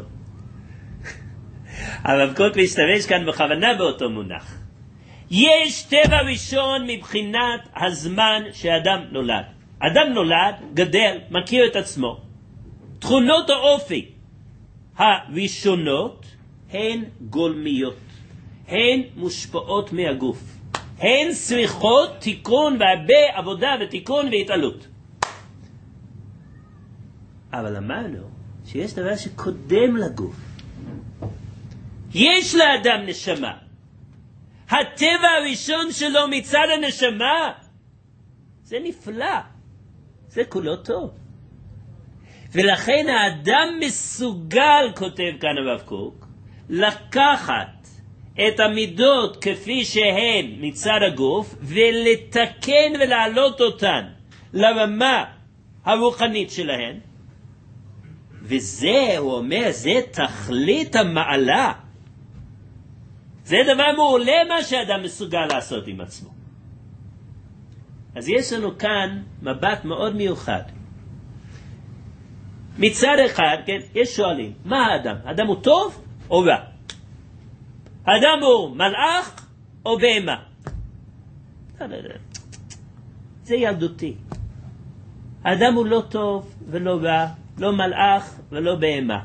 S1: הרב קוק משתמש כאן בכוונה באותו מונח. יש טבע ראשון מבחינת הזמן שאדם נולד. אדם נולד, גדל, מכיר את עצמו. תכונות האופי הראשונות הן גולמיות, הן מושפעות מהגוף, הן צריכות תיקון והרבה עבודה ותיקון והתעלות. אבל אמרנו שיש דבר שקודם לגוף. יש לאדם נשמה. הטבע הראשון שלו מצד הנשמה, זה נפלא, זה כולו טוב. ולכן האדם מסוגל, כותב כאן הרב קוק, לקחת את המידות כפי שהן מצד הגוף ולתקן ולהעלות אותן לרמה הרוחנית שלהן, וזה, הוא אומר, זה תכלית המעלה. זה דבר מעולה מה שאדם מסוגל לעשות עם עצמו. אז יש לנו כאן מבט מאוד מיוחד. מצד אחד, כן, יש שואלים, מה האדם? האדם הוא טוב או רע? האדם הוא מלאך או בהמה? זה ילדותי. האדם הוא לא טוב ולא רע, לא מלאך ולא בהמה.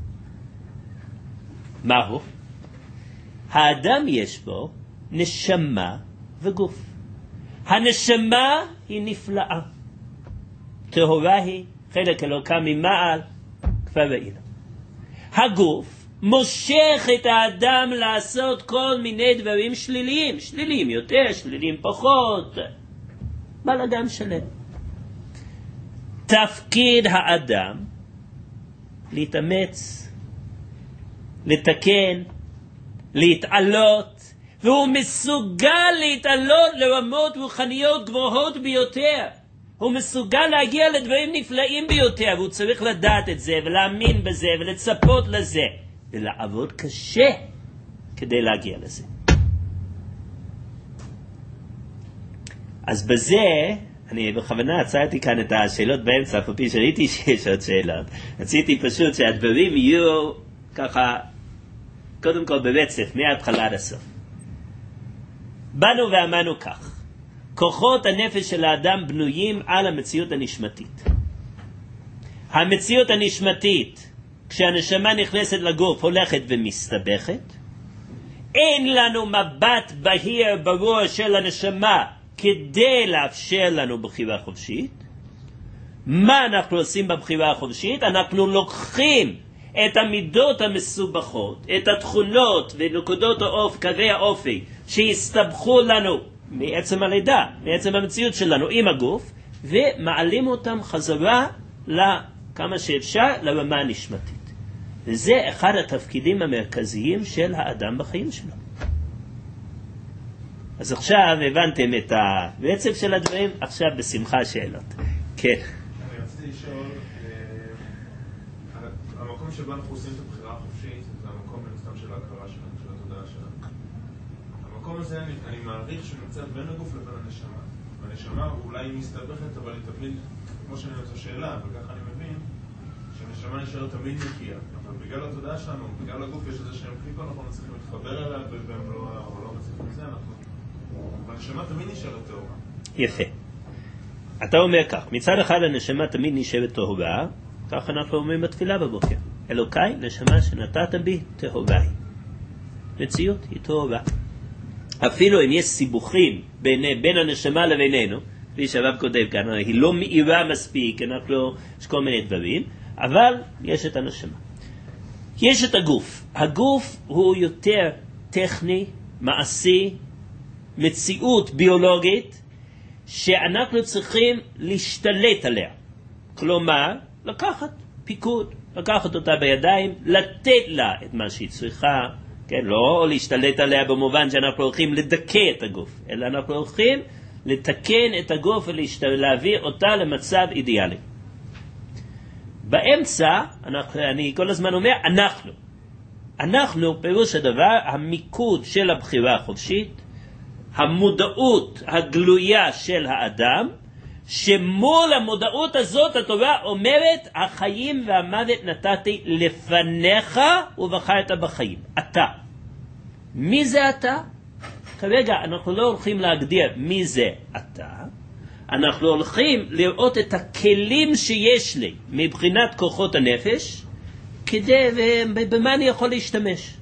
S1: מהו? האדם יש בו נשמה וגוף. הנשמה היא נפלאה. טהורה היא, חלק אלוקה ממעל, כבר ראינו. הגוף מושך את האדם לעשות כל מיני דברים שליליים. שליליים יותר, שליליים פחות. בלגן שלם. תפקיד האדם להתאמץ, לתקן, להתעלות, והוא מסוגל להתעלות לרמות רוחניות גבוהות ביותר. הוא מסוגל להגיע לדברים נפלאים ביותר, והוא צריך לדעת את זה ולהאמין בזה ולצפות לזה ולעבוד קשה כדי להגיע לזה. אז בזה אני בכוונה עצרתי כאן את השאלות באמצע, אף פי שראיתי שיש עוד שאלות. רציתי פשוט שהדברים יהיו ככה, קודם כל ברצף, מההתחלה עד הסוף. באנו ואמרנו כך, כוחות הנפש של האדם בנויים על המציאות הנשמתית. המציאות הנשמתית, כשהנשמה נכנסת לגוף, הולכת ומסתבכת. אין לנו מבט בהיר ברור של הנשמה, כדי לאפשר לנו בחירה חופשית. מה אנחנו עושים בבחירה החופשית? אנחנו לוקחים את המידות המסובכות, את התכונות ונקודות האופי, קווי האופי, שהסתבכו לנו מעצם הלידה, מעצם המציאות שלנו עם הגוף, ומעלים אותם חזרה לכמה שאפשר לרמה הנשמתית. וזה אחד התפקידים המרכזיים של האדם בחיים שלו. אז עכשיו הבנתם את הרצף של הדברים, עכשיו בשמחה שאלות. כן.
S7: אני רציתי לשאול, המקום שבו אנחנו עושים את הבחירה החופשית, זה המקום בנוסתם של ההכרה שלנו, של התודעה שלנו. המקום הזה אני מעריך שנמצא בין הגוף לבין הנשמה. והנשמה אולי היא מסתבכת, אבל היא תמיד, כמו שאני רוצה שאלה, וככה אני מבין, שהנשמה נשארת תמיד נקייה. אבל בגלל התודעה שלנו, בגלל הגוף יש איזה שהם קליפות, אנחנו מצליחים להתחבר אליה, והם לא מצליחים לזה, אנחנו... הנשמה תמיד נשארת טהורה.
S1: יפה. אתה אומר כך, מצד אחד הנשמה תמיד נשארת טהורה, כך אנחנו אומרים בתפילה בבוקר. אלוקיי, נשמה שנתת בי, טהורה היא. מציאות היא טהורה. אפילו אם יש סיבוכים בין הנשמה לבינינו, כפי שהרב כותב כאן, היא לא מאירה מספיק, יש כל מיני דברים, אבל יש את הנשמה. יש את הגוף. הגוף הוא יותר טכני, מעשי, מציאות ביולוגית שאנחנו צריכים להשתלט עליה. כלומר, לקחת פיקוד, לקחת אותה בידיים, לתת לה את מה שהיא צריכה, כן, לא להשתלט עליה במובן שאנחנו הולכים לדכא את הגוף, אלא אנחנו הולכים לתקן את הגוף ולהעביר אותה למצב אידיאלי. באמצע, אני כל הזמן אומר, אנחנו, פירוש הדבר, המיקוד של הבחירה החופשית, המודעות הגלויה של האדם, שמול המודעות הזאת התורה אומרת, החיים והמוות נתתי לפניך ובחרת בחיים. אתה. מי זה אתה? כרגע אנחנו לא הולכים להגדיר מי זה אתה, אנחנו הולכים לראות את הכלים שיש לי מבחינת כוחות הנפש, כדי ובמה אני יכול להשתמש.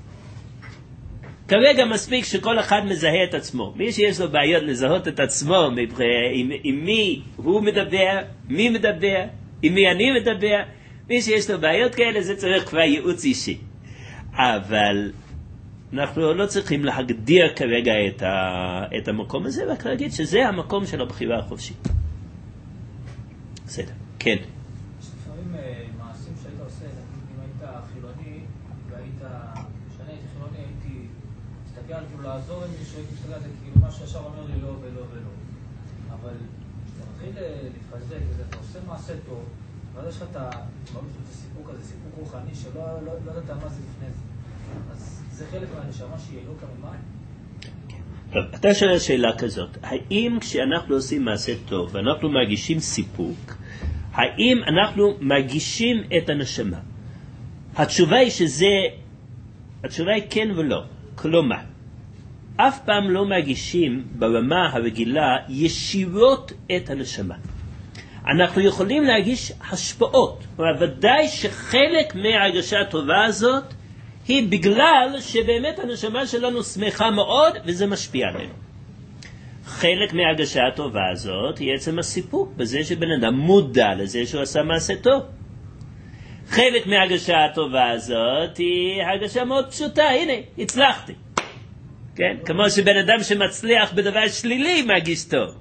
S1: כרגע מספיק שכל אחד מזהה את עצמו. מי שיש לו בעיות לזהות את עצמו, עם מי הוא מדבר, מי מדבר, עם מי אני מדבר, מי שיש לו בעיות כאלה, זה צריך כבר ייעוץ אישי. אבל אנחנו לא צריכים להגדיר כרגע את המקום הזה, רק להגיד שזה המקום של הבחירה החופשית. בסדר, כן.
S6: לפעמים מעשים שהיית עושה, אם היית חילוני, כשאני הייתי חילוני הייתי מסתכל, כאילו לעזור עם מישהו, הייתי מסתכל על זה, כאילו מה שישר אומר לי לא ולא ולא. אבל זה מתחיל להתחזק, אתה עושה מעשה טוב, ואז יש לך את הסיפוק הזה, סיפוק רוחני, שלא יודעת מה זה לפני זה. אז זה חלק מהנשמה שהיא לא כמובן.
S1: טוב, אתה שואל שאלה כזאת, האם כשאנחנו עושים מעשה טוב ואנחנו מרגישים סיפוק, האם אנחנו מרגישים את הנשמה? התשובה היא התשובה היא כן ולא. כלומר, אף פעם לא מרגישים ברמה הרגילה ישירות את הנשמה. אנחנו יכולים להרגיש השפעות, ודאי שחלק מההרגשה הטובה הזאת היא בגלל שבאמת הנשמה שלנו שמחה מאוד וזה משפיע עלינו. חלק מההרגשה הטובה הזאת היא עצם הסיפוק בזה שבן אדם מודע לזה שהוא עשה מעשה טוב. חלק מההרגשה הטובה הזאת היא הרגשה מאוד פשוטה, הנה, הצלחתי. כן? כמו שבן אדם שמצליח בדבר שלילי מרגיש טוב.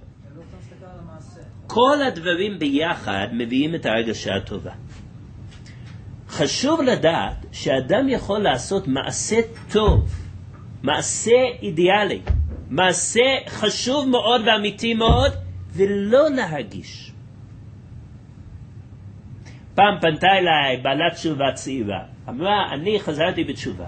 S1: כל הדברים ביחד מביאים את ההרגשה הטובה. חשוב לדעת שאדם יכול לעשות מעשה טוב, מעשה אידיאלי, מעשה חשוב מאוד ואמיתי מאוד, ולא להרגיש. פעם פנתה אליי בעלת תשובה צעירה, אמרה, אני חזרתי בתשובה,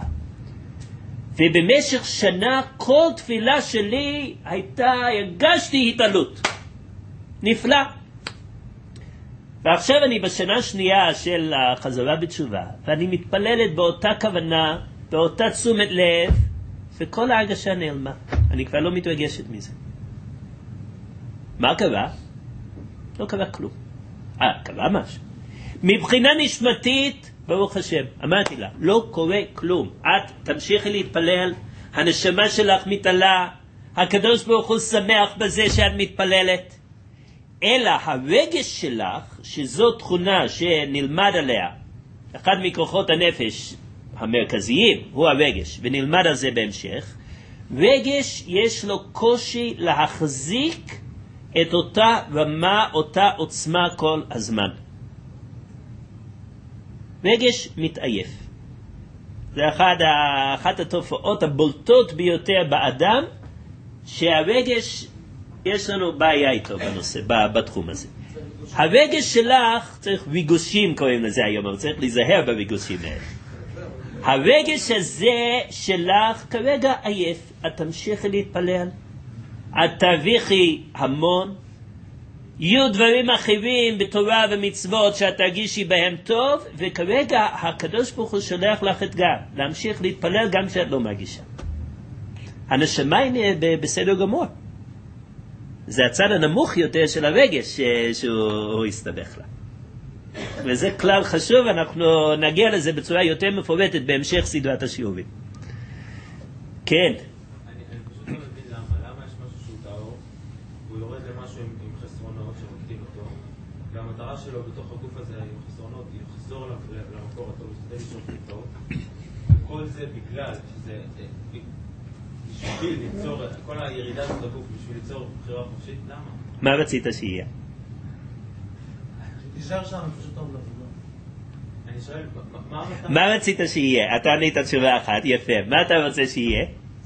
S1: ובמשך שנה כל תפילה שלי הרגשתי התעלות. נפלא. ועכשיו אני בשנה שנייה של החזרה בתשובה, ואני מתפללת באותה כוונה, באותה תשומת לב, וכל ההרגשה נעלמה. אני כבר לא מתרגשת מזה. מה קרה? לא קרה כלום. קרה משהו. מבחינה נשמתית, ברוך השם, אמרתי לה, לא קורה כלום. את תמשיכי להתפלל, הנשמה שלך מתעלה, הקדוש ברוך הוא שמח בזה שאת מתפללת. אלא הרגש שלך, שזו תכונה שנלמד עליה, אחד מכוחות הנפש המרכזיים הוא הרגש, ונלמד על זה בהמשך. רגש יש לו קושי להחזיק את אותה רמה, אותה עוצמה כל הזמן. רגש מתעייף. זה אחת התופעות הבולטות ביותר באדם, שהרגש, יש לנו בעיה איתו בנושא, בתחום הזה. הרגש שלך, צריך ריגושים קוראים לזה היום, אבל צריך להיזהר בריגושים האלה. הרגש הזה שלך כרגע עייף, את תמשיכי להתפלל, את תרוויחי המון, יהיו דברים אחרים בתורה ומצוות שאת תרגישי בהם טוב, וכרגע הקדוש ברוך הוא שולח לך אתגר, להמשיך להתפלל גם כשאת לא מרגישה. הנשמה היא בסדר גמור. זה הצד הנמוך יותר של הרגש שהוא הסתבך לה. וזה כלל חשוב, אנחנו נגיע לזה בצורה יותר מפורטת בהמשך סדרת השיעורים. כן.
S4: אני פשוט לא מבין למה יש משהו שהוא טהור, הוא יורד למשהו עם חסרונות שמקטין אותו, והמטרה שלו בתוך הגוף הזה עם חסרונות היא לחזור למקור הטוב, שזה לישון טוב, וכל זה בגלל שזה בשביל ליצור, כל הירידה של הגוף בשביל ליצור בחירה חופשית, למה?
S1: מה רצית שיהיה?
S4: תישאר שם, פשוט טוב לבוא. אני שואל,
S1: מה רצית שיהיה? אתה ענית תשובה אחת, יפה. מה אתה רוצה שיהיה?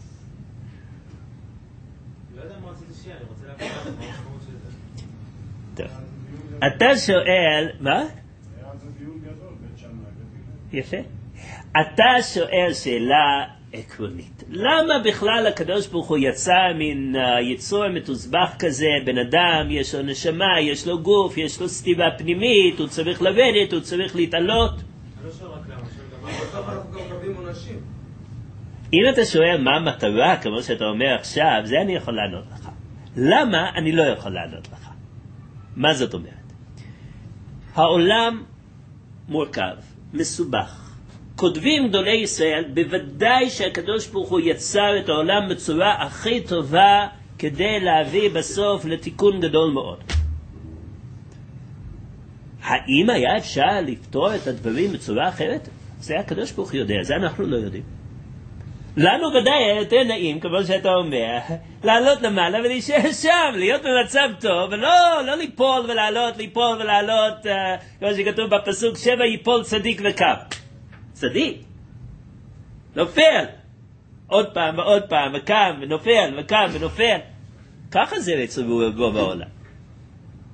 S4: לא יודע מה רציתי שיהיה, אני רוצה להגיד מה המשמעות של זה.
S1: טוב. אתה שואל, מה?
S8: היה זה דיון גדול, בית שמאי.
S1: יפה. אתה שואל שאלה עקרונית. למה בכלל הקדוש ברוך הוא יצא מן יצור מתוסבך כזה, בן אדם, יש לו נשמה, יש לו גוף, יש לו סתיבה פנימית, הוא צריך לרדת, הוא צריך להתעלות?
S4: אני לא שואל רק למה, שואל גם מה
S5: בסוף אנחנו גם מקבלים עונשים.
S1: אם אתה שואל מה המטרה, כמו שאתה אומר עכשיו, זה אני יכול לענות לך. למה אני לא יכול לענות לך? מה זאת אומרת? העולם מורכב, מסובך. כותבים גדולי ישראל, בוודאי שהקדוש ברוך הוא יצר את העולם בצורה הכי טובה כדי להביא בסוף לתיקון גדול מאוד. האם היה אפשר לפתור את הדברים בצורה אחרת? זה הקדוש ברוך הוא יודע, זה אנחנו לא יודעים. לנו ודאי היה יותר נעים, כמו שאתה אומר, לעלות למעלה ולהישאר שם, להיות במצב טוב, ולא ליפול ולעלות, ליפול ולעלות, כמו שכתוב בפסוק 7, ייפול צדיק וקם. צדיק, נופל, עוד פעם ועוד פעם, וקם ונופל, וקם ונופל. ככה זה רצוי בו בעולם.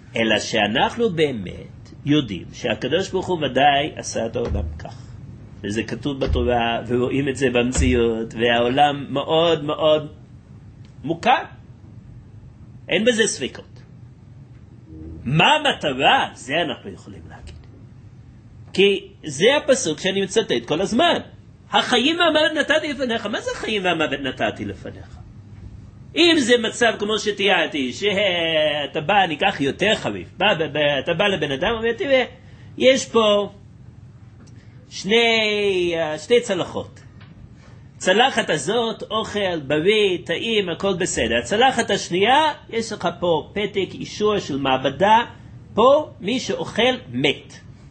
S1: אלא שאנחנו באמת יודעים שהקדוש ברוך הוא ודאי עשה את העולם כך. וזה כתוב בתורה, ורואים את זה במציאות, והעולם מאוד מאוד מוכר. אין בזה ספקות. מה המטרה? זה אנחנו יכולים להגיד. כי זה הפסוק שאני מצטט כל הזמן. החיים והמוות נתתי לפניך. מה זה החיים והמוות נתתי לפניך? אם זה מצב כמו שתיארתי, שאתה בא, ניקח יותר חריף, אתה בא לבן אדם, אומר, תראה, יש פה שתי צלחות. צלחת הזאת, אוכל, בריא, טעים, הכל בסדר. צלחת השנייה, יש לך פה פתק, אישור של מעבדה, פה מי שאוכל מת.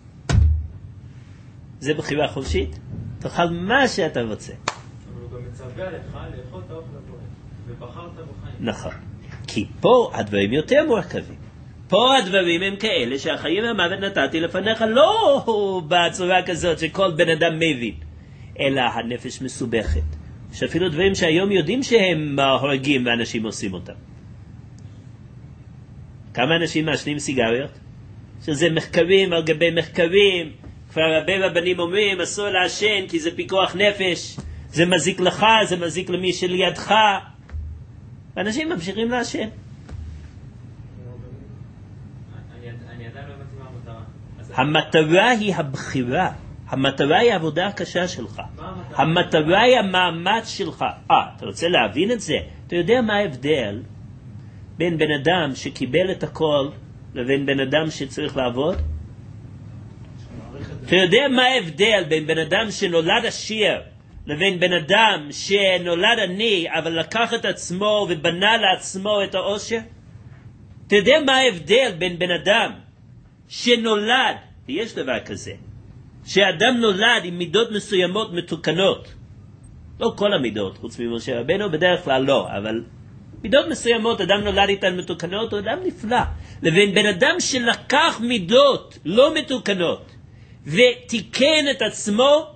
S1: זה בחירה חופשית? תאכל מה שאתה רוצה.
S4: אבל הוא גם מצווה עליך לאכול את האוכל הבועט, ובחרת בחיים.
S1: נכון. כי פה הדברים יותר מורכבים. פה הדברים הם כאלה שהחיים והמוות נתתי לפניך לא בצורה כזאת שכל בן אדם מבין, אלא הנפש מסובכת. יש אפילו דברים שהיום יודעים שהם הורגים ואנשים עושים אותם. כמה אנשים מעשנים סיגריות? שזה מחקרים על גבי מחקרים. כבר הרבה רבנים אומרים אסור לעשן כי זה פיקוח נפש, זה מזיק לך, זה מזיק למי שלידך. ואנשים ממשיכים לעשן.
S4: אני עדיין לא הבנתי מה המטרה.
S1: המטרה היא הבחירה. המטרה היא העבודה הקשה שלך. המטרה היא המאמץ שלך. אתה רוצה להבין את זה? אתה יודע מה ההבדל בין בן אדם שקיבל את הכל לבין בן אדם שצריך לעבוד? אתה יודע מה ההבדל בין בן אדם שנולד עשיר לבין בן אדם שנולד עני אבל לקח את עצמו ובנה לעצמו את העושר? אתה יודע מה ההבדל בין בן אדם שנולד, יש דבר כזה, שאדם נולד עם מידות מסוימות מתוקנות, לא כל המידות חוץ ממשה רבנו, בדרך כלל לא, אבל מידות מסוימות אדם נולד איתן מתוקנות, הוא אדם נפלא, לבין בן אדם שלקח מידות לא מתוקנות ותיקן את עצמו,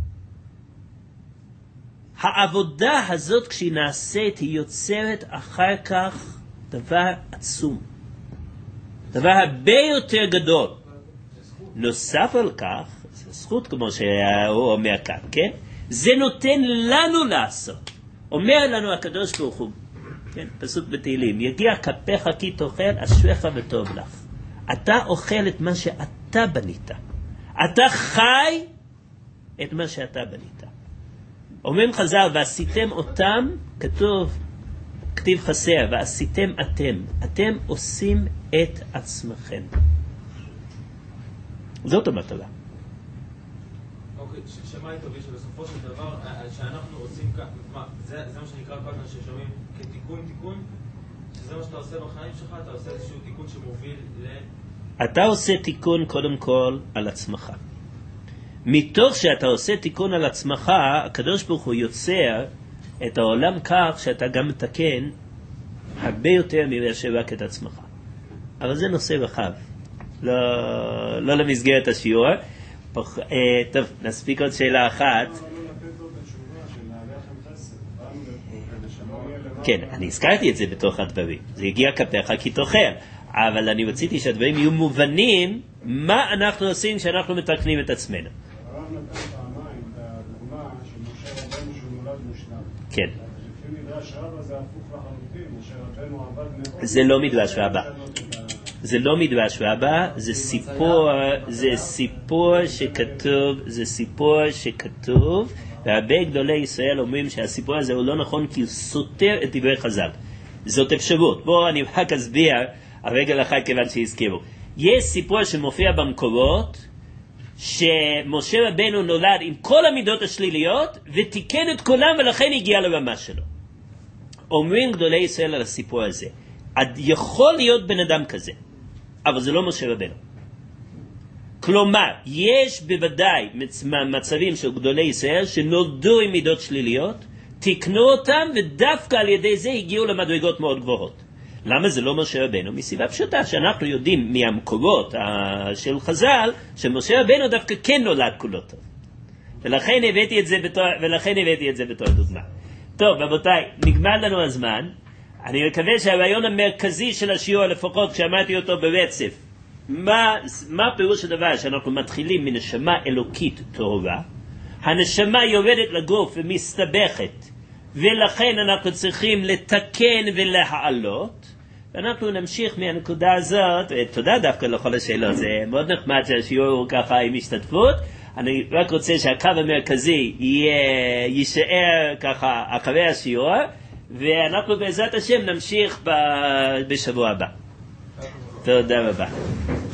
S1: העבודה הזאת כשהיא נעשית היא יוצרת אחר כך דבר עצום, דבר הרבה יותר גדול. נוסף על כך, זה זכות כמו שהוא אומר כאן, כן? זה נותן לנו לעשות. אומר לנו הקדוש ברוך הוא, כן? פסוק בתהילים, יגיע כפיך כי תאכל אשריך וטוב לך. אתה אוכל את מה שאתה בנית. אתה חי את מה שאתה בנית. אומרים חז"ל, ועשיתם אותם, כתוב, כתיב חסר, ועשיתם אתם עושים את עצמכם. זאת המטרה.
S4: אוקיי, שמה תוביל שבסופו של דבר, שאנחנו עושים כך, זה מה שנקרא כל הזמן ששומעים כתיקון, שזה מה שאתה עושה בחיים שלך, אתה עושה איזשהו תיקון שמוביל
S1: אתה עושה תיקון קודם כל על עצמך. מתוך שאתה עושה תיקון על עצמך, הקדוש ברוך הוא יוצר את העולם כך שאתה גם מתקן הרבה יותר מאשר רק את עצמך. אבל זה נושא רחב. לא למסגרת השיעור. טוב, נספיק עוד שאלה אחת. כן, אני הזכרתי את זה בתוך הדברים. זה הגיע כפיך כי תאכל. אבל אני רציתי שהדברים יהיו מובנים מה אנחנו עושים כשאנחנו מתקנים את עצמנו.
S8: הרב נתן פעמיים את הדוגמה של משה רבנו שהוא נולד מושלם.
S1: כן.
S8: לפי מדרש רבא זה הפוך לחלוטין, משה רבנו עבד מאוד.
S1: זה לא מדרש רבא. זה לא מדרש רבא, זה סיפור שכתוב, והרבה גדולי ישראל אומרים שהסיפור הזה הוא לא נכון כי הוא סותר את דברי חז"ל. זאת אפשרות. בואו אני רק אסביר הרגע אחד כיוון שהזכירו. יש סיפור שמופיע במקורות שמשה רבנו נולד עם כל המידות השליליות ותיקן את כולם ולכן הגיע לרמה שלו. אומרים גדולי ישראל על הסיפור הזה, יכול להיות בן אדם כזה, אבל זה לא משה רבנו. כלומר, יש בוודאי מצבים של גדולי ישראל שנולדו עם מידות שליליות, תיקנו אותם ודווקא על ידי זה הגיעו למדרגות מאוד גבוהות. למה זה לא משה רבנו? מסיבה פשוטה שאנחנו יודעים מהמקורות של חז"ל שמשה רבנו דווקא כן נולד כולו טוב. ולכן הבאתי את זה בתור דוגמה. טוב, רבותיי, נגמר לנו הזמן. אני מקווה שהרעיון המרכזי של השיעור, לפחות כשאמרתי אותו ברצף, מה פירוש הדבר שאנחנו מתחילים מנשמה אלוקית טהורה, הנשמה יורדת לגוף ומסתבכת, ולכן אנחנו צריכים לתקן ולהעלות, ואנחנו נמשיך מהנקודה הזאת. תודה דווקא לכל השאלות, זה מאוד נחמד שהשיעור הוא ככה עם השתתפות. אני רק רוצה שהקו המרכזי יישאר ככה אחרי השיעור, ואנחנו בעזרת השם נמשיך בשבוע הבא. תודה רבה.